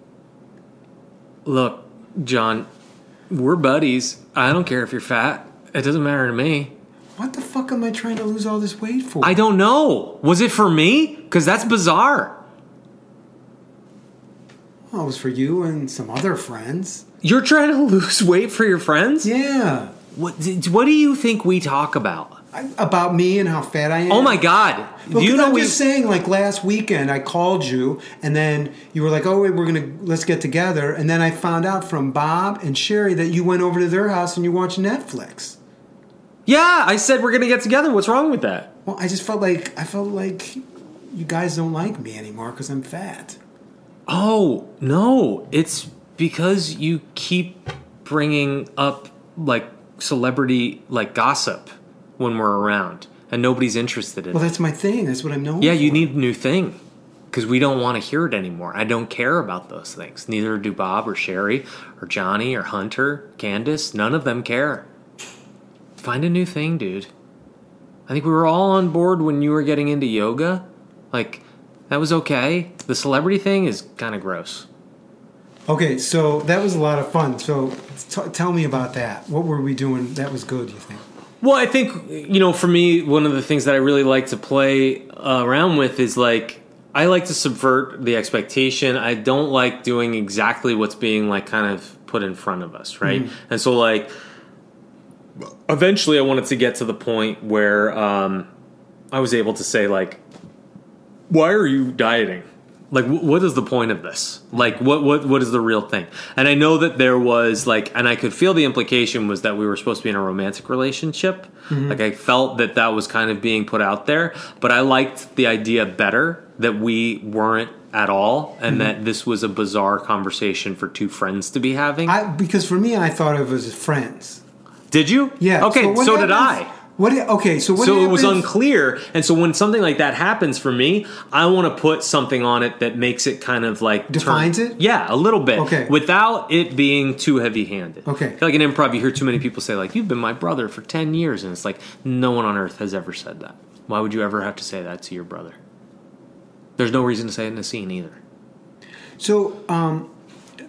Look, John, we're buddies. I don't care if you're fat. It doesn't matter to me. What the fuck am I trying to lose all this weight for? I don't know. Was it for me? Because that's bizarre. Well, it was for you and some other friends. You're trying to lose weight for your friends? Yeah. What, what do you think we talk about? I, about me and how fat I am. Oh my God! Well, Do you 'cause know I'm we? just saying, like last weekend, I called you, and then you were like, "Oh, wait, we're gonna let's get together." And then I found out from Bob and Sherry that you went over to their house and you watched Netflix. Yeah, I said we're gonna get together. What's wrong with that? Well, I just felt like I felt like you guys don't like me anymore because I'm fat. Oh no! It's because you keep bringing up like celebrity like gossip when we're around, and nobody's interested in Well, it. that's my thing. That's what I'm known Yeah, for. you need a new thing because we don't want to hear it anymore. I don't care about those things. Neither do Bob or Sherry or Johnny or Hunter, Candace. None of them care. Find a new thing, dude. I think we were all on board when you were getting into yoga. Like, that was okay. The celebrity thing is kind of gross. Okay, so that was a lot of fun. So t- tell me about that. What were we doing that was good, you think? Well, I think, you know, for me, one of the things that I really like to play uh, around with is like, I like to subvert the expectation. I don't like doing exactly what's being like kind of put in front of us, right? Mm-hmm. And so like, eventually I wanted to get to the point where um, I was able to say like, why are you dieting? Like, what is the point of this? Like, what, what, what is the real thing? And I know that there was, like, and I could feel the implication was that we were supposed to be in a romantic relationship. Mm-hmm. Like, I felt that that was kind of being put out there. But I liked the idea better that we weren't at all and mm-hmm. that this was a bizarre conversation for two friends to be having. I, because for me, I thought of it as friends. Did you? Yeah. Okay, so, so did I. What? Okay, so what so happens? It was unclear, and so when something like that happens for me, I want to put something on it that makes it kind of like defines turn, it. Yeah, a little bit. Okay, without it being too heavy-handed. Okay, I feel like in improv, you hear too many people say like, "You've been my brother for ten years," and it's like no one on earth has ever said that. Why would you ever have to say that to your brother? There's no reason to say it in a scene either. So, um,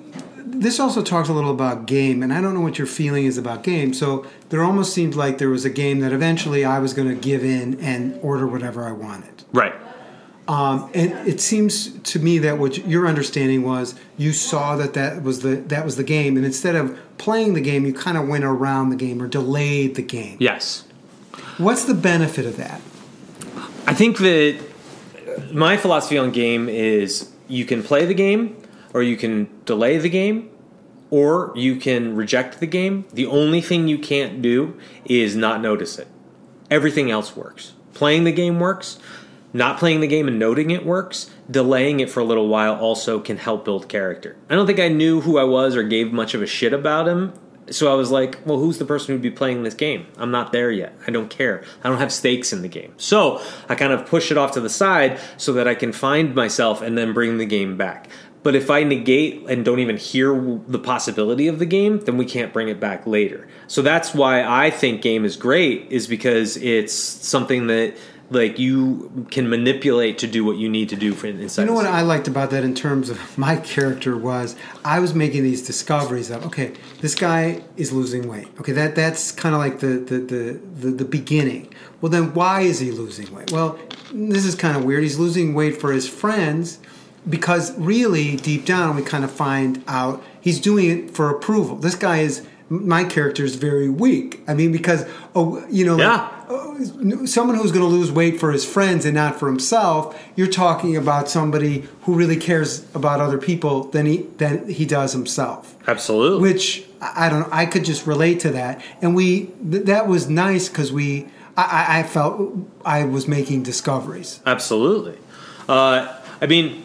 this also talks a little about game, and I don't know what your feeling is about game. So there almost seemed like there was a game that eventually I was going to give in and order whatever I wanted. Right. Um, and it seems to me that what your understanding was, you saw that that was the that was the game, and instead of playing the game, you kind of went around the game or delayed the game. Yes. What's the benefit of that? I think that my philosophy on game is you can play the game, or you can delay the game, or you can reject the game. The only thing you can't do is not notice it. Everything else works. Playing the game works. Not playing the game and noting it works. Delaying it for a little while also can help build character. I don't think I knew who I was or gave much of a shit about him. So I was like, well, who's the person who'd be playing this game? I'm not there yet. I don't care. I don't have stakes in the game. So I kind of push it off to the side so that I can find myself and then bring the game back. But if I negate and don't even hear the possibility of the game, then we can't bring it back later. So that's why I think game is great, is because it's something that like you can manipulate to do what you need to do for inside. You know what the I liked about that in terms of my character was I was making these discoveries of, okay, this guy is losing weight. Okay, that that's kind of like the the, the the the beginning. Well, then why is he losing weight? Well, this is kind of weird. He's losing weight for his friends because really deep down we kind of find out he's doing it for approval. This guy is my character is very weak. I mean, because oh, you know, yeah. like, oh, someone who's going to lose weight for his friends and not for himself. You're talking about somebody who really cares about other people than he than he does himself. Absolutely. Which I don't know. I could just relate to that, and we th- that was nice because we. I, I felt I was making discoveries. Absolutely. Uh, I mean.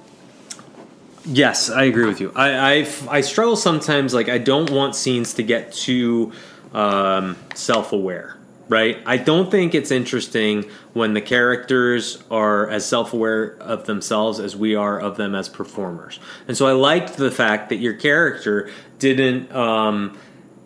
Yes, I agree with you. I, I, I struggle sometimes, like, I don't want scenes to get too um, self-aware, right? I don't think it's interesting when the characters are as self-aware of themselves as we are of them as performers. And so I liked the fact that your character didn't um,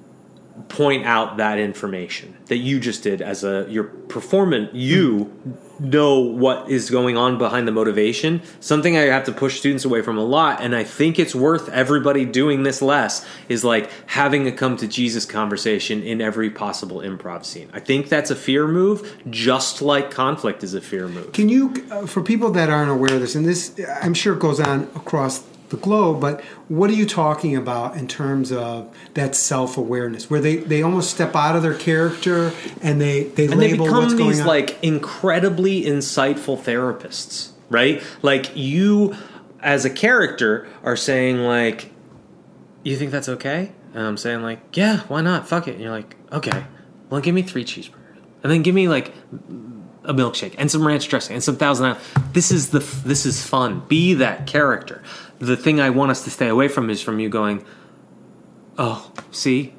point out that information that you just did as a your performance. You know what is going on behind the motivation. Something I have to push students away from a lot, and I think it's worth everybody doing this less, is like having a come to Jesus conversation in every possible improv scene. I think that's a fear move, just like conflict is a fear move. Can you, uh, for people that aren't aware of this, and this I'm sure it goes on across the globe, but what are you talking about in terms of that self-awareness, where they, they almost step out of their character and they, they and label they become what's going these on? Like incredibly insightful therapists, right? Like you as a character are saying like, you think that's okay? And I'm saying like, yeah, why not? Fuck it. And you're like, okay, well, give me three cheeseburgers. And then give me like a milkshake and some ranch dressing and some Thousand Island. This is the this is fun. Be that character. The thing I want us to stay away from is from you going, oh, see,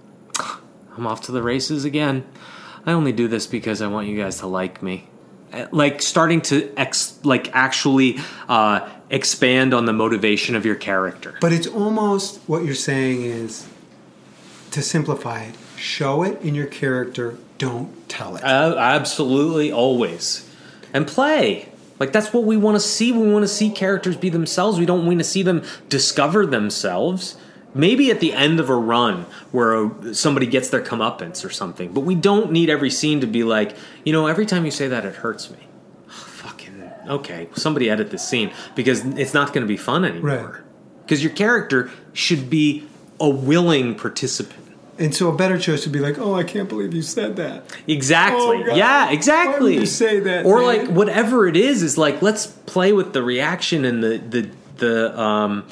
I'm off to the races again. I only do this because I want you guys to like me. Like starting to ex, like actually uh, expand on the motivation of your character. But it's almost what you're saying is, to simplify it, show it in your character, don't tell it. Uh, absolutely, always. And play. Like, that's what we want to see. We want to see characters be themselves. We don't want to see them discover themselves. Maybe at the end of a run where somebody gets their comeuppance or something. But we don't need every scene to be like, you know, every time you say that, it hurts me. Oh, fucking, okay, somebody edit this scene. Because it's not going to be fun anymore. Because your character should be a willing participant. And so a better choice would be like, oh, I can't believe you said that. Exactly. Oh, God. Yeah, exactly. Why would you say that? Or man? like whatever it is, is like, let's play with the reaction and the the the um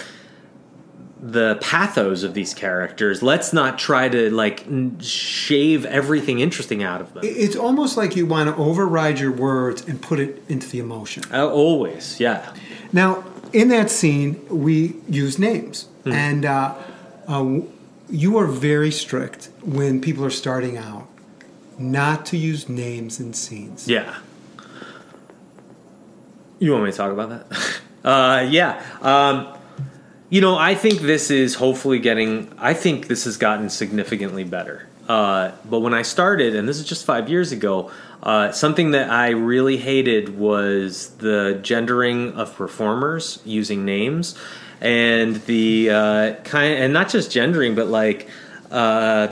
the pathos of these characters. Let's not try to like shave everything interesting out of them. It's almost like you want to override your words and put it into the emotion. Uh, always, yeah. Now, in that scene, we use names. Hmm. And uh, uh, you are very strict when people are starting out not to use names in scenes. Yeah. You want me to talk about that? uh, yeah. Um, you know, I think this is hopefully getting... I think this has gotten significantly better. Uh, but when I started, and this is just five years ago, uh, something that I really hated was the gendering of performers using names, and the uh, kind, and not just gendering, but like uh,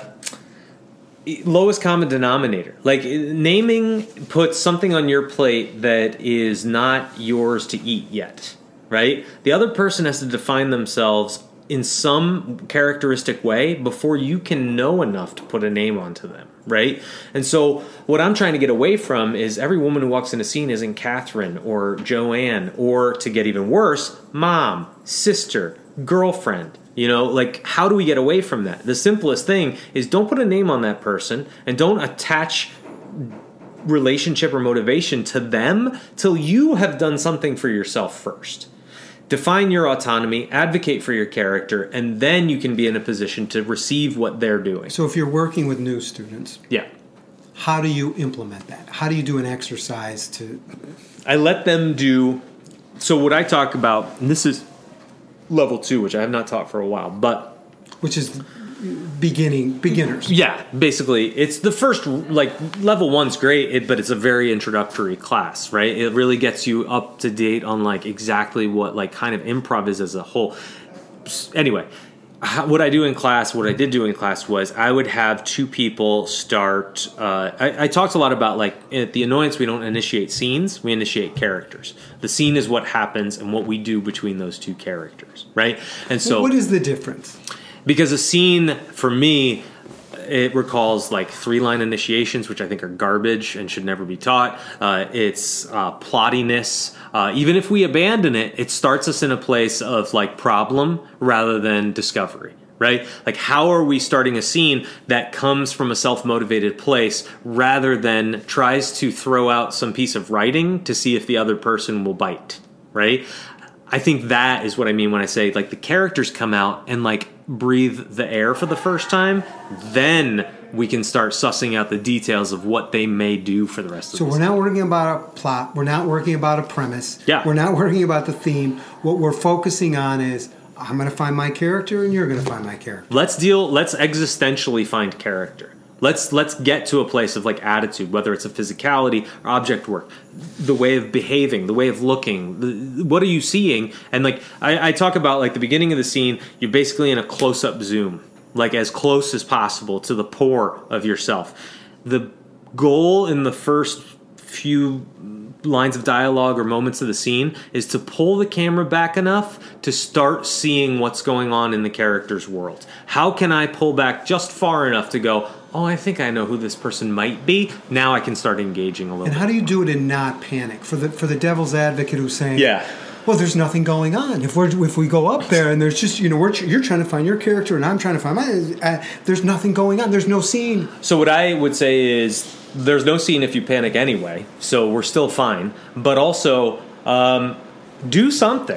lowest common denominator. Like naming puts something on your plate that is not yours to eat yet, right? The other person has to define themselves in some characteristic way before you can know enough to put a name onto them, right? And so what I'm trying to get away from is every woman who walks in a scene isn't Catherine or Joanne, or, to get even worse, mom, sister, girlfriend. You know, like, how do we get away from that? The simplest thing is don't put a name on that person and don't attach relationship or motivation to them till you have done something for yourself first. Define your autonomy, advocate for your character, and then you can be in a position to receive what they're doing. So if you're working with new students, yeah, how do you implement that? How do you do an exercise to... I let them do... So what I talk about, and this is level two, which I have not taught for a while, but... Which is beginning, beginners. Yeah, basically. It's the first, like, level one's great, it, but it's a very introductory class, right? It really gets you up to date on, like, exactly what, like, kind of improv is as a whole. Anyway, how, what I do in class, what I did do in class was I would have two people start, uh, I, I talked a lot about, like, at the Annoyance, we don't initiate scenes, we initiate characters. The scene is what happens and what we do between those two characters, right? And so... What is the difference? Because a scene, for me, it recalls like three-line initiations, which I think are garbage and should never be taught. Uh, it's uh, plottiness. Uh, even if we abandon it, it starts us in a place of like problem rather than discovery, right? Like, how are we starting a scene that comes from a self-motivated place rather than tries to throw out some piece of writing to see if the other person will bite, right? I think that is what I mean when I say, like, the characters come out and, like, breathe the air for the first time, then we can start sussing out the details of what they may do for the rest of so the we're scene. not working about a plot. We're not working about a premise. Yeah. We're not working about the theme. What we're focusing on is, I'm going to find my character and you're going to find my character. Let's deal, let's existentially find character. Let's let's get to a place of like attitude, whether it's a physicality or object work, the way of behaving, the way of looking. The, what are you seeing? And like I, I talk about, like the beginning of the scene, you're basically in a close-up zoom, like as close as possible to the pore of yourself. The goal in the first few lines of dialogue or moments of the scene is to pull the camera back enough to start seeing what's going on in the character's world. How can I pull back just far enough to go, oh, I think I know who this person might be. Now I can start engaging a little And bit. how do you do it and not panic? For the for the devil's advocate who's saying, Yeah. well, there's nothing going on. If we're if we go up there and there's just, you know, we're you're trying to find your character and I'm trying to find mine, uh, there's nothing going on. There's no scene. So what I would say is there's no scene if you panic anyway, so we're still fine. But also, um, do something.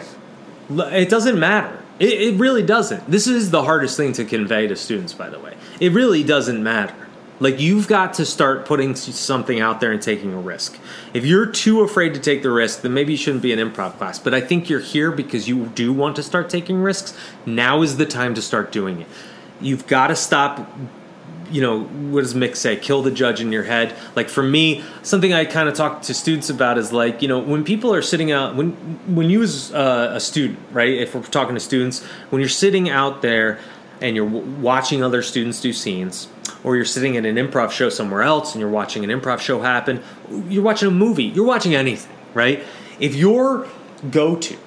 It doesn't matter. It, it really doesn't. This is the hardest thing to convey to students, by the way. It really doesn't matter. Like, you've got to start putting something out there and taking a risk. If you're too afraid to take the risk, then maybe you shouldn't be an improv class. But I think you're here because you do want to start taking risks. Now is the time to start doing it. You've got to stop, you know, what does Mick say? Kill the judge in your head. Like, for me, something I kind of talk to students about is like, you know, when people are sitting out, when when you as uh, a student, right, if we're talking to students, when you're sitting out there and you're w- watching other students do scenes, or you're sitting at an improv show somewhere else and you're watching an improv show happen, you're watching a movie, you're watching anything, right? If your go-to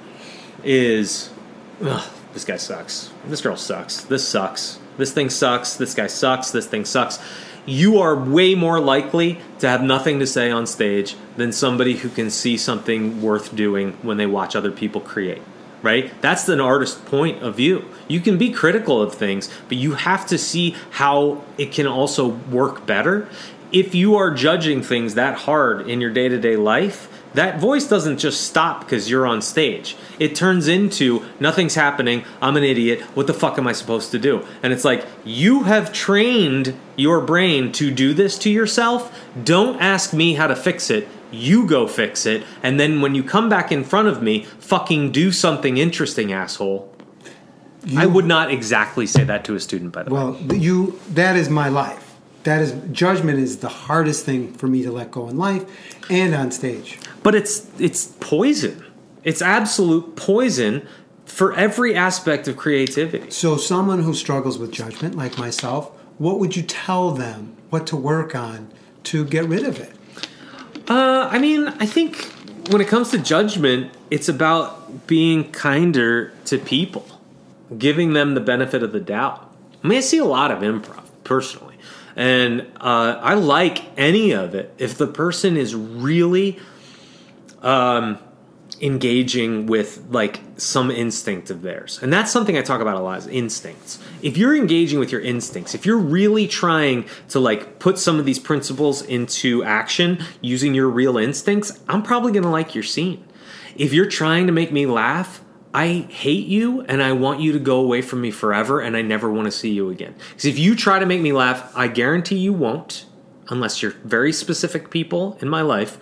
is, ugh, this guy sucks, this girl sucks, this sucks, this thing sucks, this guy sucks, this thing sucks, you are way more likely to have nothing to say on stage than somebody who can see something worth doing when they watch other people create. Right? That's an artist's point of view. You can be critical of things, but you have to see how it can also work better. If you are judging things that hard in your day-to-day life, that voice doesn't just stop because you're on stage. It turns into, nothing's happening, I'm an idiot, what the fuck am I supposed to do? And it's like, you have trained your brain to do this to yourself. Don't ask me how to fix it. You go fix it, and then when you come back in front of me, fucking do something interesting, asshole. You, I would not exactly say that to a student, by the way. Well, you that is my life. that is judgment is the hardest thing for me to let go in life and on stage. But it's it's poison. It's absolute poison for every aspect of creativity. So someone who struggles with judgment, like myself, what would you tell them what to work on to get rid of it? Uh, I mean, I think when it comes to judgment, it's about being kinder to people, giving them the benefit of the doubt. I mean, I see a lot of improv, personally, and uh, I like any of it if the person is really um, engaging with like some instinct of theirs. And that's something I talk about a lot, is instincts. If you're engaging with your instincts, if you're really trying to like put some of these principles into action using your real instincts, I'm probably going to like your scene. If you're trying to make me laugh, I hate you and I want you to go away from me forever and I never want to see you again. Because if you try to make me laugh, I guarantee you won't, unless you're very specific people in my life.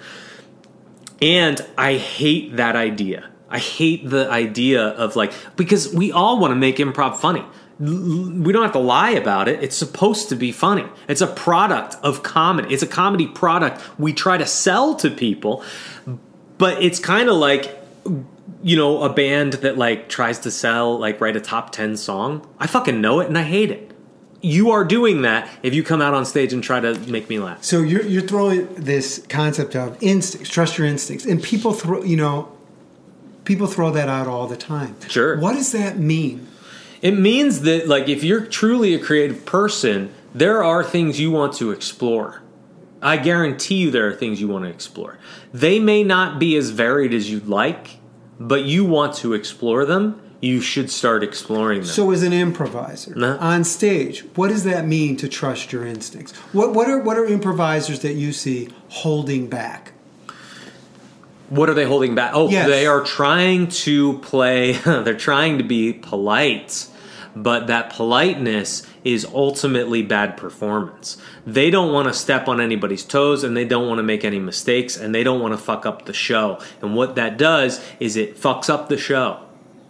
And I hate that idea. I hate the idea of like, because we all want to make improv funny. We don't have to lie about it. It's supposed to be funny. It's a product of comedy. It's a comedy product we try to sell to people. But it's kind of like, you know, a band that like tries to sell, like write a top ten song. I fucking know it and I hate it. You are doing that if you come out on stage and try to make me laugh. So you're you're throwing this concept of instincts, trust your instincts, and people throw you know, people throw that out all the time. Sure. What does that mean? It means that like if you're truly a creative person, there are things you want to explore. I guarantee you there are things you want to explore. They may not be as varied as you'd like, but you want to explore them. You should start exploring them. So as an improviser, No. on stage, what does that mean to trust your instincts? What what are what are improvisers that you see holding back? What are they holding back? Oh, Yes. They are trying to play, they're trying to be polite, but that politeness is ultimately bad performance. They don't want to step on anybody's toes, and they don't want to make any mistakes, and they don't want to fuck up the show. And what that does is it fucks up the show.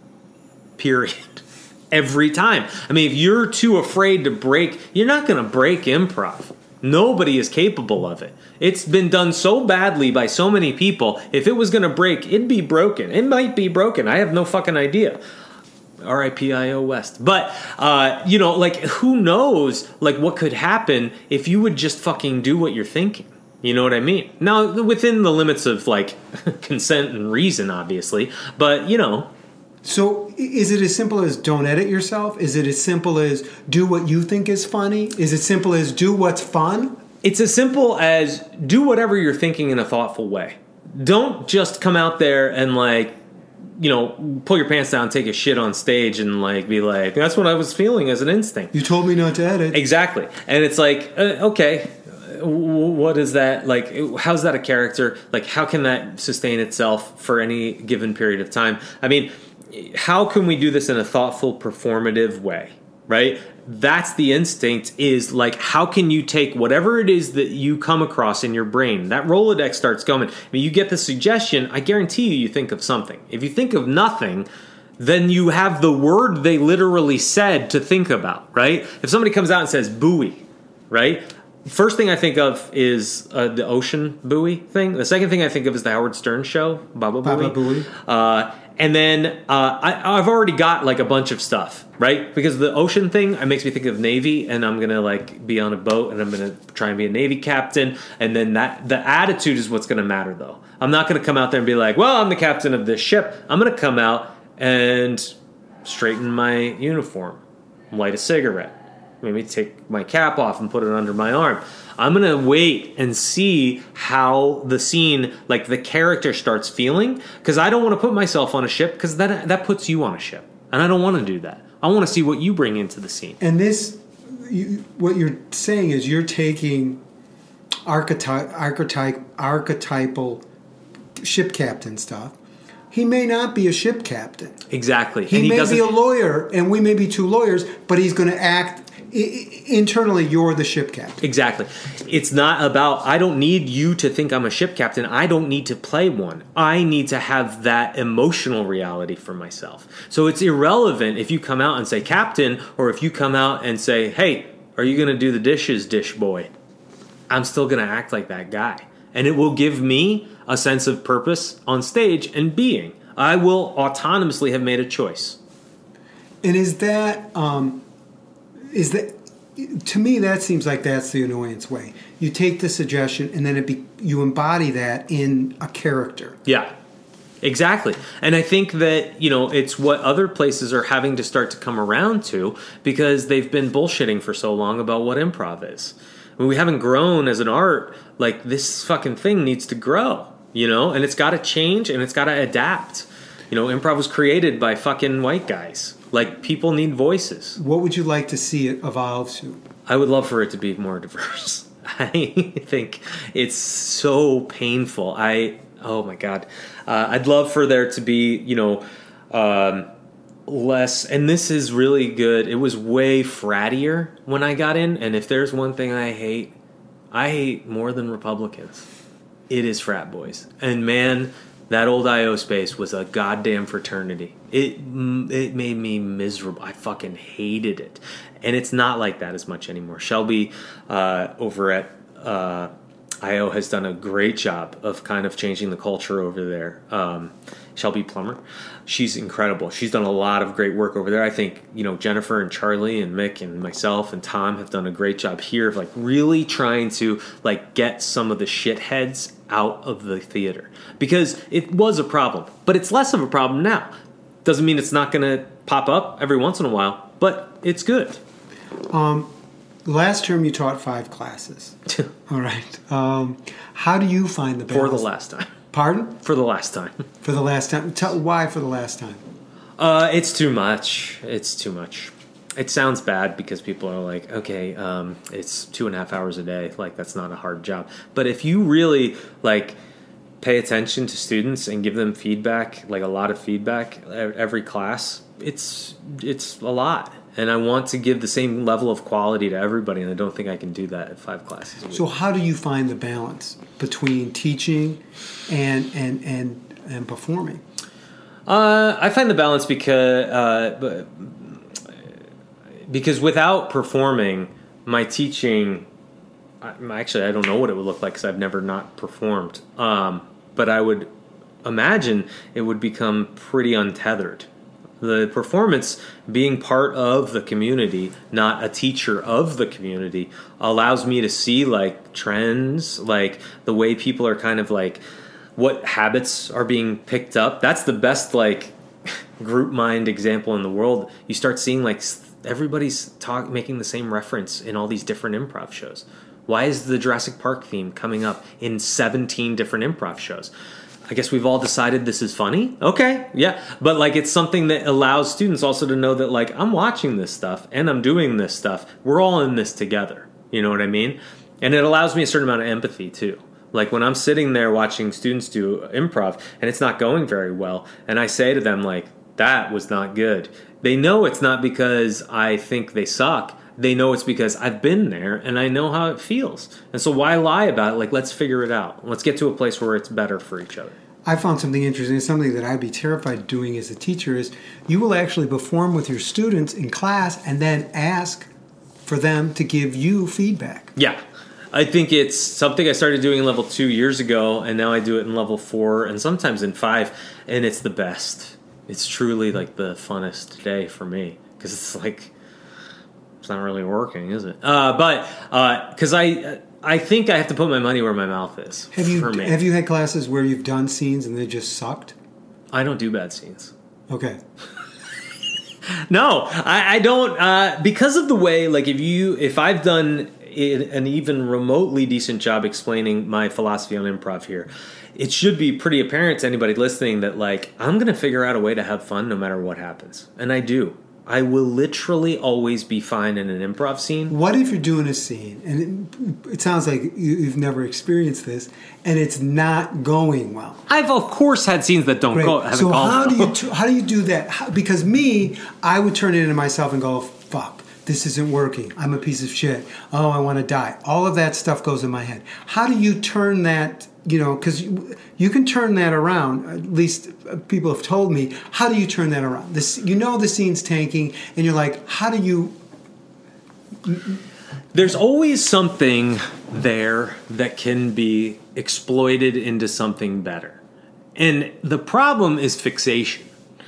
Period. Every time. I mean, if you're too afraid to break, you're not going to break improv. Nobody is capable of it. It's been done so badly by so many people. If it was going to break, it'd be broken. It might be broken. I have no fucking idea. R I P I O West. But, uh, you know, like, who knows, like, what could happen if you would just fucking do what you're thinking? You know what I mean? Now, within the limits of, like, consent and reason, obviously. But, you know. So is it as simple as don't edit yourself? Is it as simple as do what you think is funny? Is it simple as do what's fun? It's as simple as do whatever you're thinking in a thoughtful way. Don't just come out there and, like, you know, pull your pants down, take a shit on stage and, like, be like, that's what I was feeling as an instinct. You told me not to edit. Exactly. And it's like, uh, okay, what is that? Like, how's that a character? Like, how can that sustain itself for any given period of time? I mean, how can we do this in a thoughtful, performative way, right? That's the instinct, is like, how can you take whatever it is that you come across in your brain? That Rolodex starts going. I mean, you get the suggestion, I guarantee you, you think of something. If you think of nothing, then you have the word they literally said to think about, right? If somebody comes out and says buoy, right? First thing I think of is uh, the ocean buoy thing. The second thing I think of is the Howard Stern show, Baba Booey. Baba Booey. Uh, and then uh, I, I've already got like a bunch of stuff, right? Because the ocean thing it makes me think of Navy, and I'm gonna like be on a boat, and I'm gonna try and be a Navy captain, and then that the attitude is what's gonna matter, though. I'm not gonna come out there and be like, well, I'm the captain of this ship. I'm gonna come out and straighten my uniform, light a cigarette. Maybe take my cap off and put it under my arm. I'm going to wait and see how the scene, like the character starts feeling, because I don't want to put myself on a ship, because that that puts you on a ship. And I don't want to do that. I want to see what you bring into the scene. And this, you, what you're saying is you're taking archetype, archetype, archetypal ship captain stuff. He may not be a ship captain. Exactly. He, and he may doesn't, be a lawyer, and we may be two lawyers, but he's going to act... I, internally, you're the ship captain. Exactly. It's not about, I don't need you to think I'm a ship captain. I don't need to play one. I need to have that emotional reality for myself. So it's irrelevant if you come out and say captain, or if you come out and say, hey, are you going to do the dishes, dish boy? I'm still going to act like that guy. And it will give me a sense of purpose on stage and being. I will autonomously have made a choice. And is that, um, is that, to me, that seems like that's the annoyance way. You take the suggestion and then it be, you embody that in a character. Yeah, exactly. And I think that, you know, it's what other places are having to start to come around to because they've been bullshitting for so long about what improv is. When we haven't grown as an art, like this fucking thing needs to grow, you know, and it's got to change and it's got to adapt. You know, improv was created by fucking white guys. Like, people need voices. What would you like to see it evolve to? I would love for it to be more diverse. I think it's so painful. I, oh my God. Uh, I'd love for there to be, you know, um, less, and this is really good. It was way frattier when I got in, and if there's one thing I hate, I hate more than Republicans. It is frat boys. And man, that old I O space was a goddamn fraternity. It it made me miserable. I fucking hated it. And it's not like that as much anymore. Shelby uh, over at uh, I O has done a great job of kind of changing the culture over there. Um, Shelby Plummer, she's incredible. She's done a lot of great work over there. I think, you know, Jennifer and Charlie and Mick and myself and Tom have done a great job here of like really trying to like get some of the shitheads out of the theater because it was a problem, but it's less of a problem now. Doesn't mean it's not going to pop up every once in a while, but it's good. Um, last term you taught five classes. All right. Um, how do you find the balance? For the last time. Pardon? For the last time. For the last time. Tell why for the last time. Uh, it's too much. It's too much. It sounds bad because people are like, okay, um, it's two and a half hours a day. Like, that's not a hard job. But if you really, like, pay attention to students and give them feedback, like a lot of feedback every class, it's it's a lot. And I want to give the same level of quality to everybody, and I don't think I can do that at five classes a week. So how do you find the balance between teaching and and and, and performing? Uh, I find the balance because uh, because without performing, my teaching, actually I don't know what it would look like because I've never not performed. Um, but I would imagine it would become pretty untethered. The performance, being part of the community, not a teacher of the community, allows me to see like trends, like the way people are kind of like, what habits are being picked up. That's the best like group mind example in the world. You start seeing like everybody's talk making the same reference in all these different improv shows. Why is the Jurassic Park theme coming up in seventeen different improv shows? I guess we've all decided this is funny. Okay, yeah. But like it's something that allows students also to know that like I'm watching this stuff and I'm doing this stuff. We're all in this together. You know what I mean? And it allows me a certain amount of empathy too. Like when I'm sitting there watching students do improv and it's not going very well and I say to them like, that was not good. They know it's not because I think they suck. They know it's because I've been there and I know how it feels. And so why lie about it? Like, let's figure it out. Let's get to a place where it's better for each other. I found something interesting. Something that I'd be terrified doing as a teacher is you will actually perform with your students in class and then ask for them to give you feedback. Yeah. I think it's something I started doing in level two years ago, and now I do it in level four and sometimes in five, and it's the best. It's truly like the funnest day for me because it's like... It's not really working, is it? Uh, but because uh, I, I think I have to put my money where my mouth is. Have you for me. have you had classes where you've done scenes and they just sucked? I don't do bad scenes. Okay. No, I, I don't. Uh, because of the way, like if you, if I've done an even remotely decent job explaining my philosophy on improv here, it should be pretty apparent to anybody listening that like I'm going to figure out a way to have fun no matter what happens, and I do. I will literally always be fine in an improv scene. What if you're doing a scene, and it, it sounds like you, you've never experienced this, and it's not going well? I've, of course, had scenes that don't Great. go haven't So gone how well. do you t- how do you do that? How, because me, I would turn it into myself and go, fuck, this isn't working. I'm a piece of shit. Oh, I want to die. All of that stuff goes in my head. How do you turn that, you know, because you, you can turn that around. At least people have told me. How do you turn that around? This, you know the scene's tanking, and you're like, how do you there's always something there that can be exploited into something better. And the problem is fixation.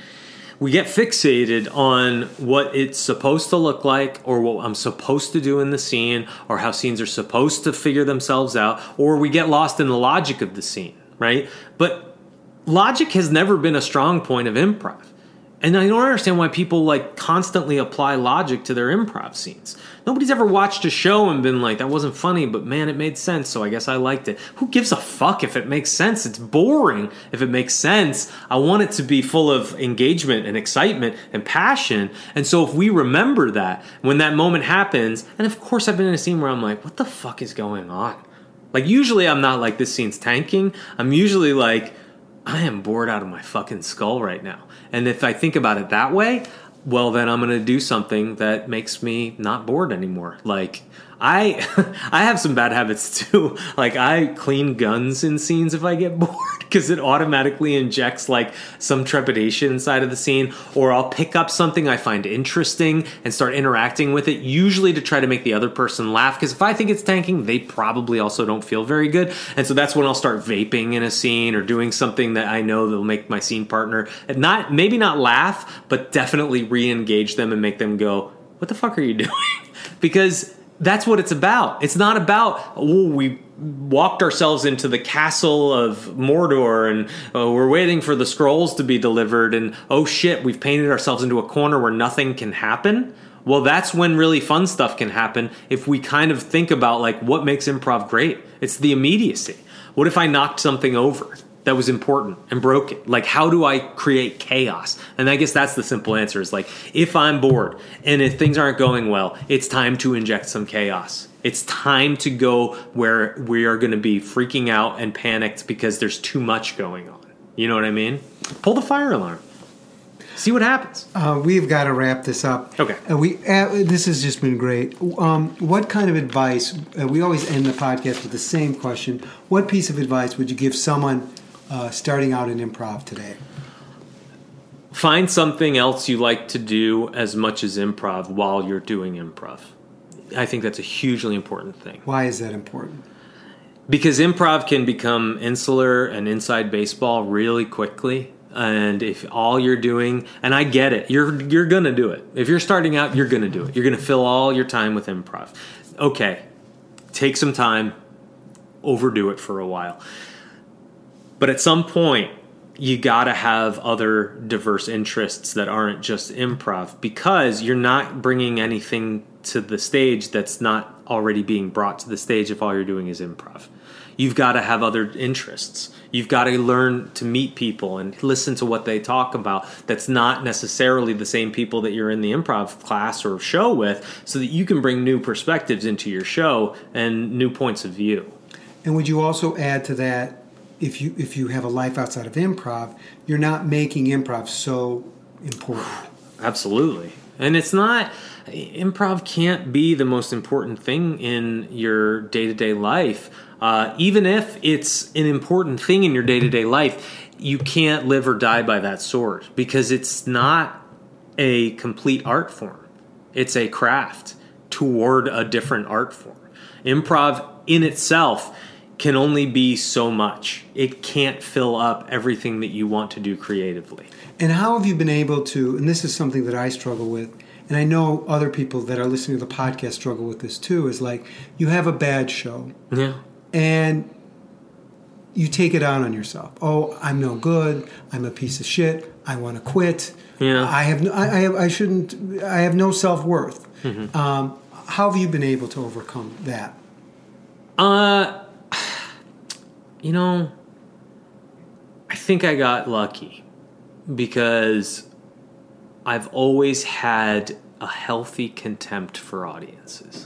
We get fixated on what it's supposed to look like, or what I'm supposed to do in the scene, or how scenes are supposed to figure themselves out, or we get lost in the logic of the scene, right? But logic has never been a strong point of improv. And I don't understand why people like constantly apply logic to their improv scenes. Nobody's ever watched a show and been like, that wasn't funny, but man, it made sense, so I guess I liked it. Who gives a fuck if it makes sense? It's boring if it makes sense. I want it to be full of engagement and excitement and passion. And so if we remember that, when that moment happens, and of course I've been in a scene where I'm like, what the fuck is going on? Like usually I'm not like, this scene's tanking. I'm usually like, I am bored out of my fucking skull right now. And if I think about it that way, well, then I'm going to do something that makes me not bored anymore. Like, I I have some bad habits too. Like, I clean guns in scenes if I get bored because it automatically injects like some trepidation inside of the scene. Or I'll pick up something I find interesting and start interacting with it, usually to try to make the other person laugh. Because if I think it's tanking, they probably also don't feel very good. And so that's when I'll start vaping in a scene or doing something that I know that will make my scene partner not maybe not laugh, but definitely re-engage them and make them go, what the fuck are you doing? Because that's what it's about. It's not about, oh, we walked ourselves into the castle of Mordor and oh, we're waiting for the scrolls to be delivered and oh shit, we've painted ourselves into a corner where nothing can happen. Well, that's when really fun stuff can happen if we kind of think about like what makes improv great. It's the immediacy. What if I knocked something over that was important and broke it? Like, how do I create chaos? And I guess that's the simple answer is like, if I'm bored and if things aren't going well, it's time to inject some chaos. It's time to go where we are going to be freaking out and panicked because there's too much going on. You know what I mean? Pull the fire alarm. See what happens. Uh, we've got to wrap this up. Okay. Uh, we uh, this has just been great. Um, what kind of advice? Uh, we always end the podcast with the same question. What piece of advice would you give someone uh, starting out in improv today? Find something else you like to do as much as improv while you're doing improv. I think that's a hugely important thing. Why is that important? Because improv can become insular and inside baseball really quickly. And if all you're doing, and I get it, you're you're going to do it. If you're starting out, you're going to do it. You're going to fill all your time with improv. Okay, take some time, overdo it for a while. But at some point, you got to have other diverse interests that aren't just improv, because you're not bringing anything to the stage that's not already being brought to the stage if all you're doing is improv. You've got to have other interests. You've got to learn to meet people and listen to what they talk about that's not necessarily the same people that you're in the improv class or show with, so that you can bring new perspectives into your show and new points of view. And would you also add to that, if you if you have a life outside of improv, you're not making improv so important? Absolutely. And it's not, improv can't be the most important thing in your day-to-day life. Uh, even if it's an important thing in your day-to-day life, you can't live or die by that sword, because it's not a complete art form. It's a craft toward a different art form. Improv in itself can only be so much. It can't fill up everything that you want to do creatively. And how have you been able to, and this is something that I struggle with, and I know other people that are listening to the podcast struggle with this too, is like, you have a bad show. Yeah. And you take it out on yourself. Oh, I'm no good. I'm a piece of shit. I want to quit. Yeah. I have no, I, I, have, I shouldn't, I have no self-worth. Mm-hmm. Um, how have you been able to overcome that? Uh, you know, I think I got lucky because I've always had a healthy contempt for audiences.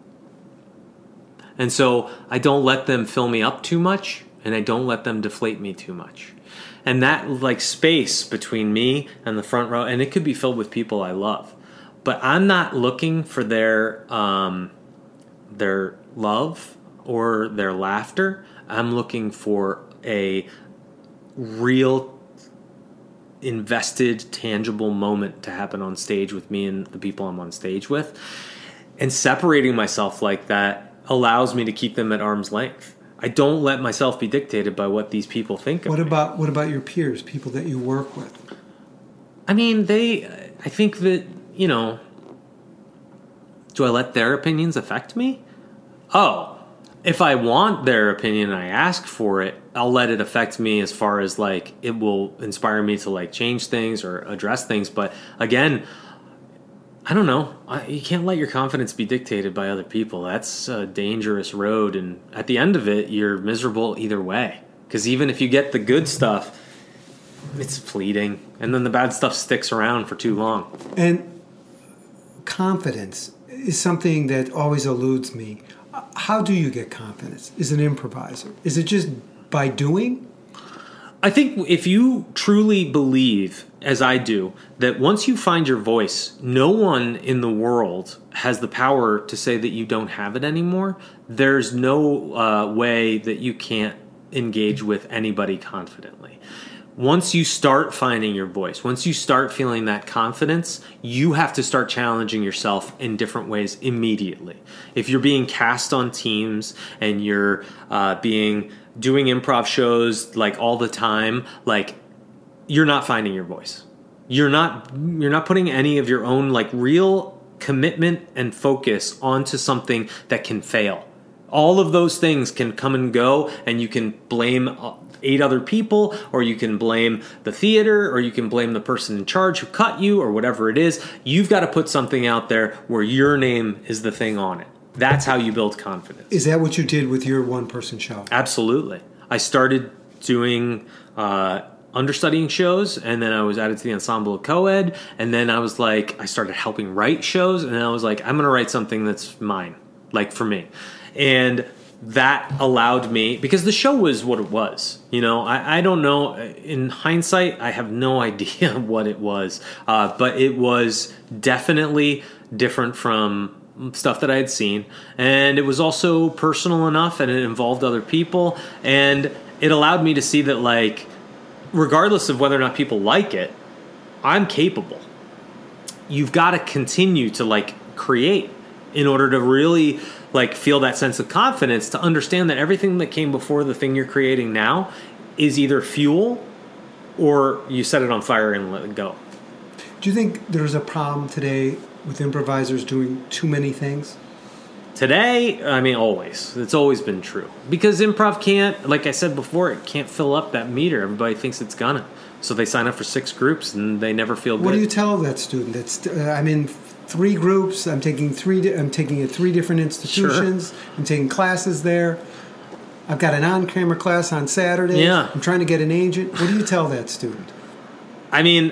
And so I don't let them fill me up too much, and I don't let them deflate me too much. And that like space between me and the front row, and it could be filled with people I love, but I'm not looking for their um, their love or their laughter. I'm looking for a real invested, tangible moment to happen on stage with me and the people I'm on stage with. And separating myself like that allows me to keep them at arm's length. I don't let myself be dictated by what these people think of What me. about what about your peers, people that you work with? I mean, they, I think that, you know, do I let their opinions affect me? Oh, if I want their opinion and I ask for it, I'll let it affect me as far as like it will inspire me to like change things or address things. But again, I don't know. I, you can't let your confidence be dictated by other people. That's a dangerous road. And at the end of it, you're miserable either way. Because even if you get the good stuff, it's fleeting. And then the bad stuff sticks around for too long. And confidence is something that always eludes me. How do you get confidence as an improviser? Is it just by doing? I think if you truly believe, as I do, that once you find your voice, no one in the world has the power to say that you don't have it anymore, there's no uh, way that you can't engage with anybody confidently. Once you start finding your voice, once you start feeling that confidence, you have to start challenging yourself in different ways immediately. If you're being cast on teams and you're uh, being doing improv shows like all the time, like you're not finding your voice. You're not you're not putting any of your own like real commitment and focus onto something that can fail. All of those things can come and go, and you can blame eight other people, or you can blame the theater, or you can blame the person in charge who cut you, or whatever it is. You've got to put something out there where your name is the thing on it. That's how you build confidence. Is that what you did with your one-person show? Absolutely. I started doing uh, understudying shows, and then I was added to the ensemble of co-ed, and then I was like, I started helping write shows, and then I was like, I'm going to write something that's mine, like for me. And that allowed me, because the show was what it was. You know, I, I don't know. In hindsight, I have no idea what it was. Uh, but it was definitely different from stuff that I had seen. And it was also personal enough, and it involved other people. And it allowed me to see that, like, regardless of whether or not people like it, I'm capable. You've got to continue to, like, create in order to really like feel that sense of confidence, to understand that everything that came before the thing you're creating now is either fuel or you set it on fire and let it go. Do you think there's a problem today with improvisers doing too many things? Today, I mean, always. It's always been true. Because improv can't, like I said before, it can't fill up that meter. Everybody thinks it's gonna. So they sign up for six groups and they never feel good. What do you tell that student? That's uh, I'm in three groups. I'm taking three. Di- I'm taking at three different institutions. Sure. I'm taking classes there. I've got an on-camera class on Saturday. Yeah. I'm trying to get an agent. What do you tell that student? I mean,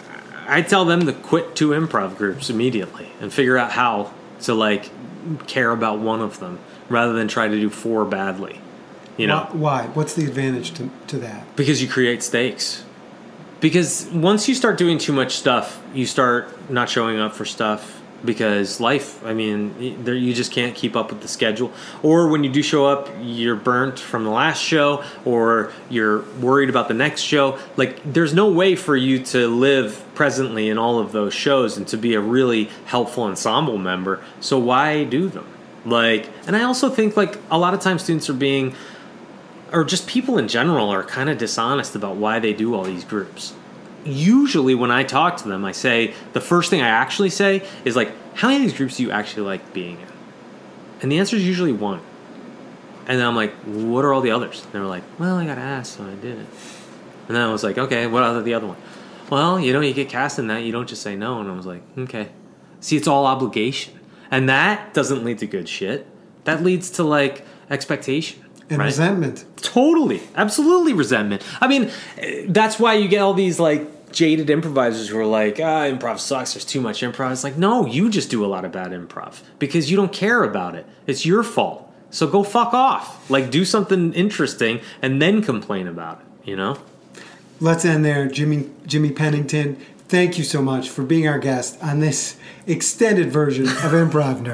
I tell them to quit two improv groups immediately and figure out how to like care about one of them rather than try to do four badly. You know why? What's the advantage to to that? Because you create stakes. Because once you start doing too much stuff, you start not showing up for stuff because life, I mean, there, you just can't keep up with the schedule. Or when you do show up, you're burnt from the last show, or you're worried about the next show. Like, there's no way for you to live presently in all of those shows and to be a really helpful ensemble member. So why do them? Like, and I also think, like, a lot of times students are being... or just people in general are kind of dishonest about why they do all these groups. Usually when I talk to them, I say, the first thing I actually say is like, how many of these groups do you actually like being in? And the answer is usually one. And then I'm like, what are all the others? And they were like, well, I got asked, so I did it. And then I was like, okay, what are the other one? Well, you know, you get cast in that, you don't just say no. And I was like, okay. See, it's all obligation. And that doesn't lead to good shit. That leads to like expectation. And right? resentment. Totally. Absolutely resentment. I mean, that's why you get all these, like, jaded improvisers who are like, ah, improv sucks, there's too much improv. It's like, no, you just do a lot of bad improv because you don't care about it. It's your fault. So go fuck off. Like, do something interesting and then complain about it, you know? Let's end there. Jimmy, Jimmy Pennington, thank you so much for being our guest on this extended version of Improv Nerd.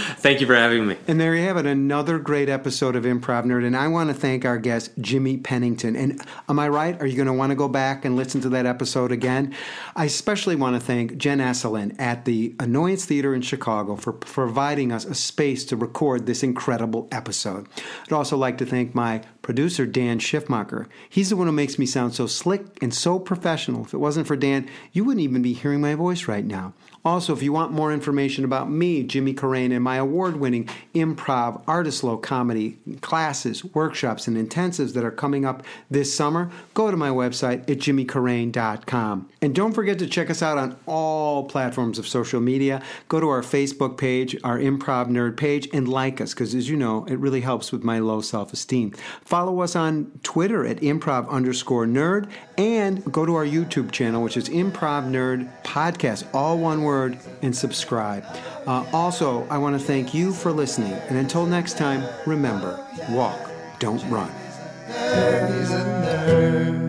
Thank you for having me. And there you have it, another great episode of Improv Nerd. And I want to thank our guest, Jimmy Pennington. And am I right? Are you going to want to go back and listen to that episode again? I especially want to thank Jen Esselin at the Annoyance Theater in Chicago for providing us a space to record this incredible episode. I'd also like to thank my producer, Dan Schiffmacher. He's the one who makes me sound so slick and so professional. If it wasn't for Dan, you wouldn't even be hearing my voice right now. Also, if you want more information about me, Jimmy Carrane, and my award-winning improv, artist-low comedy classes, workshops, and intensives that are coming up this summer, go to my website at jimmy carrane dot com. And don't forget to check us out on all platforms of social media. Go to our Facebook page, our Improv Nerd page, and like us, because as you know, it really helps with my low self-esteem. Follow us on Twitter at improv underscore nerd, and go to our YouTube channel, which is Improv Nerd Podcast, all one word. Word, and subscribe. Uh, also, I want to thank you for listening. And until next time, remember, walk, don't run. He's a nerd.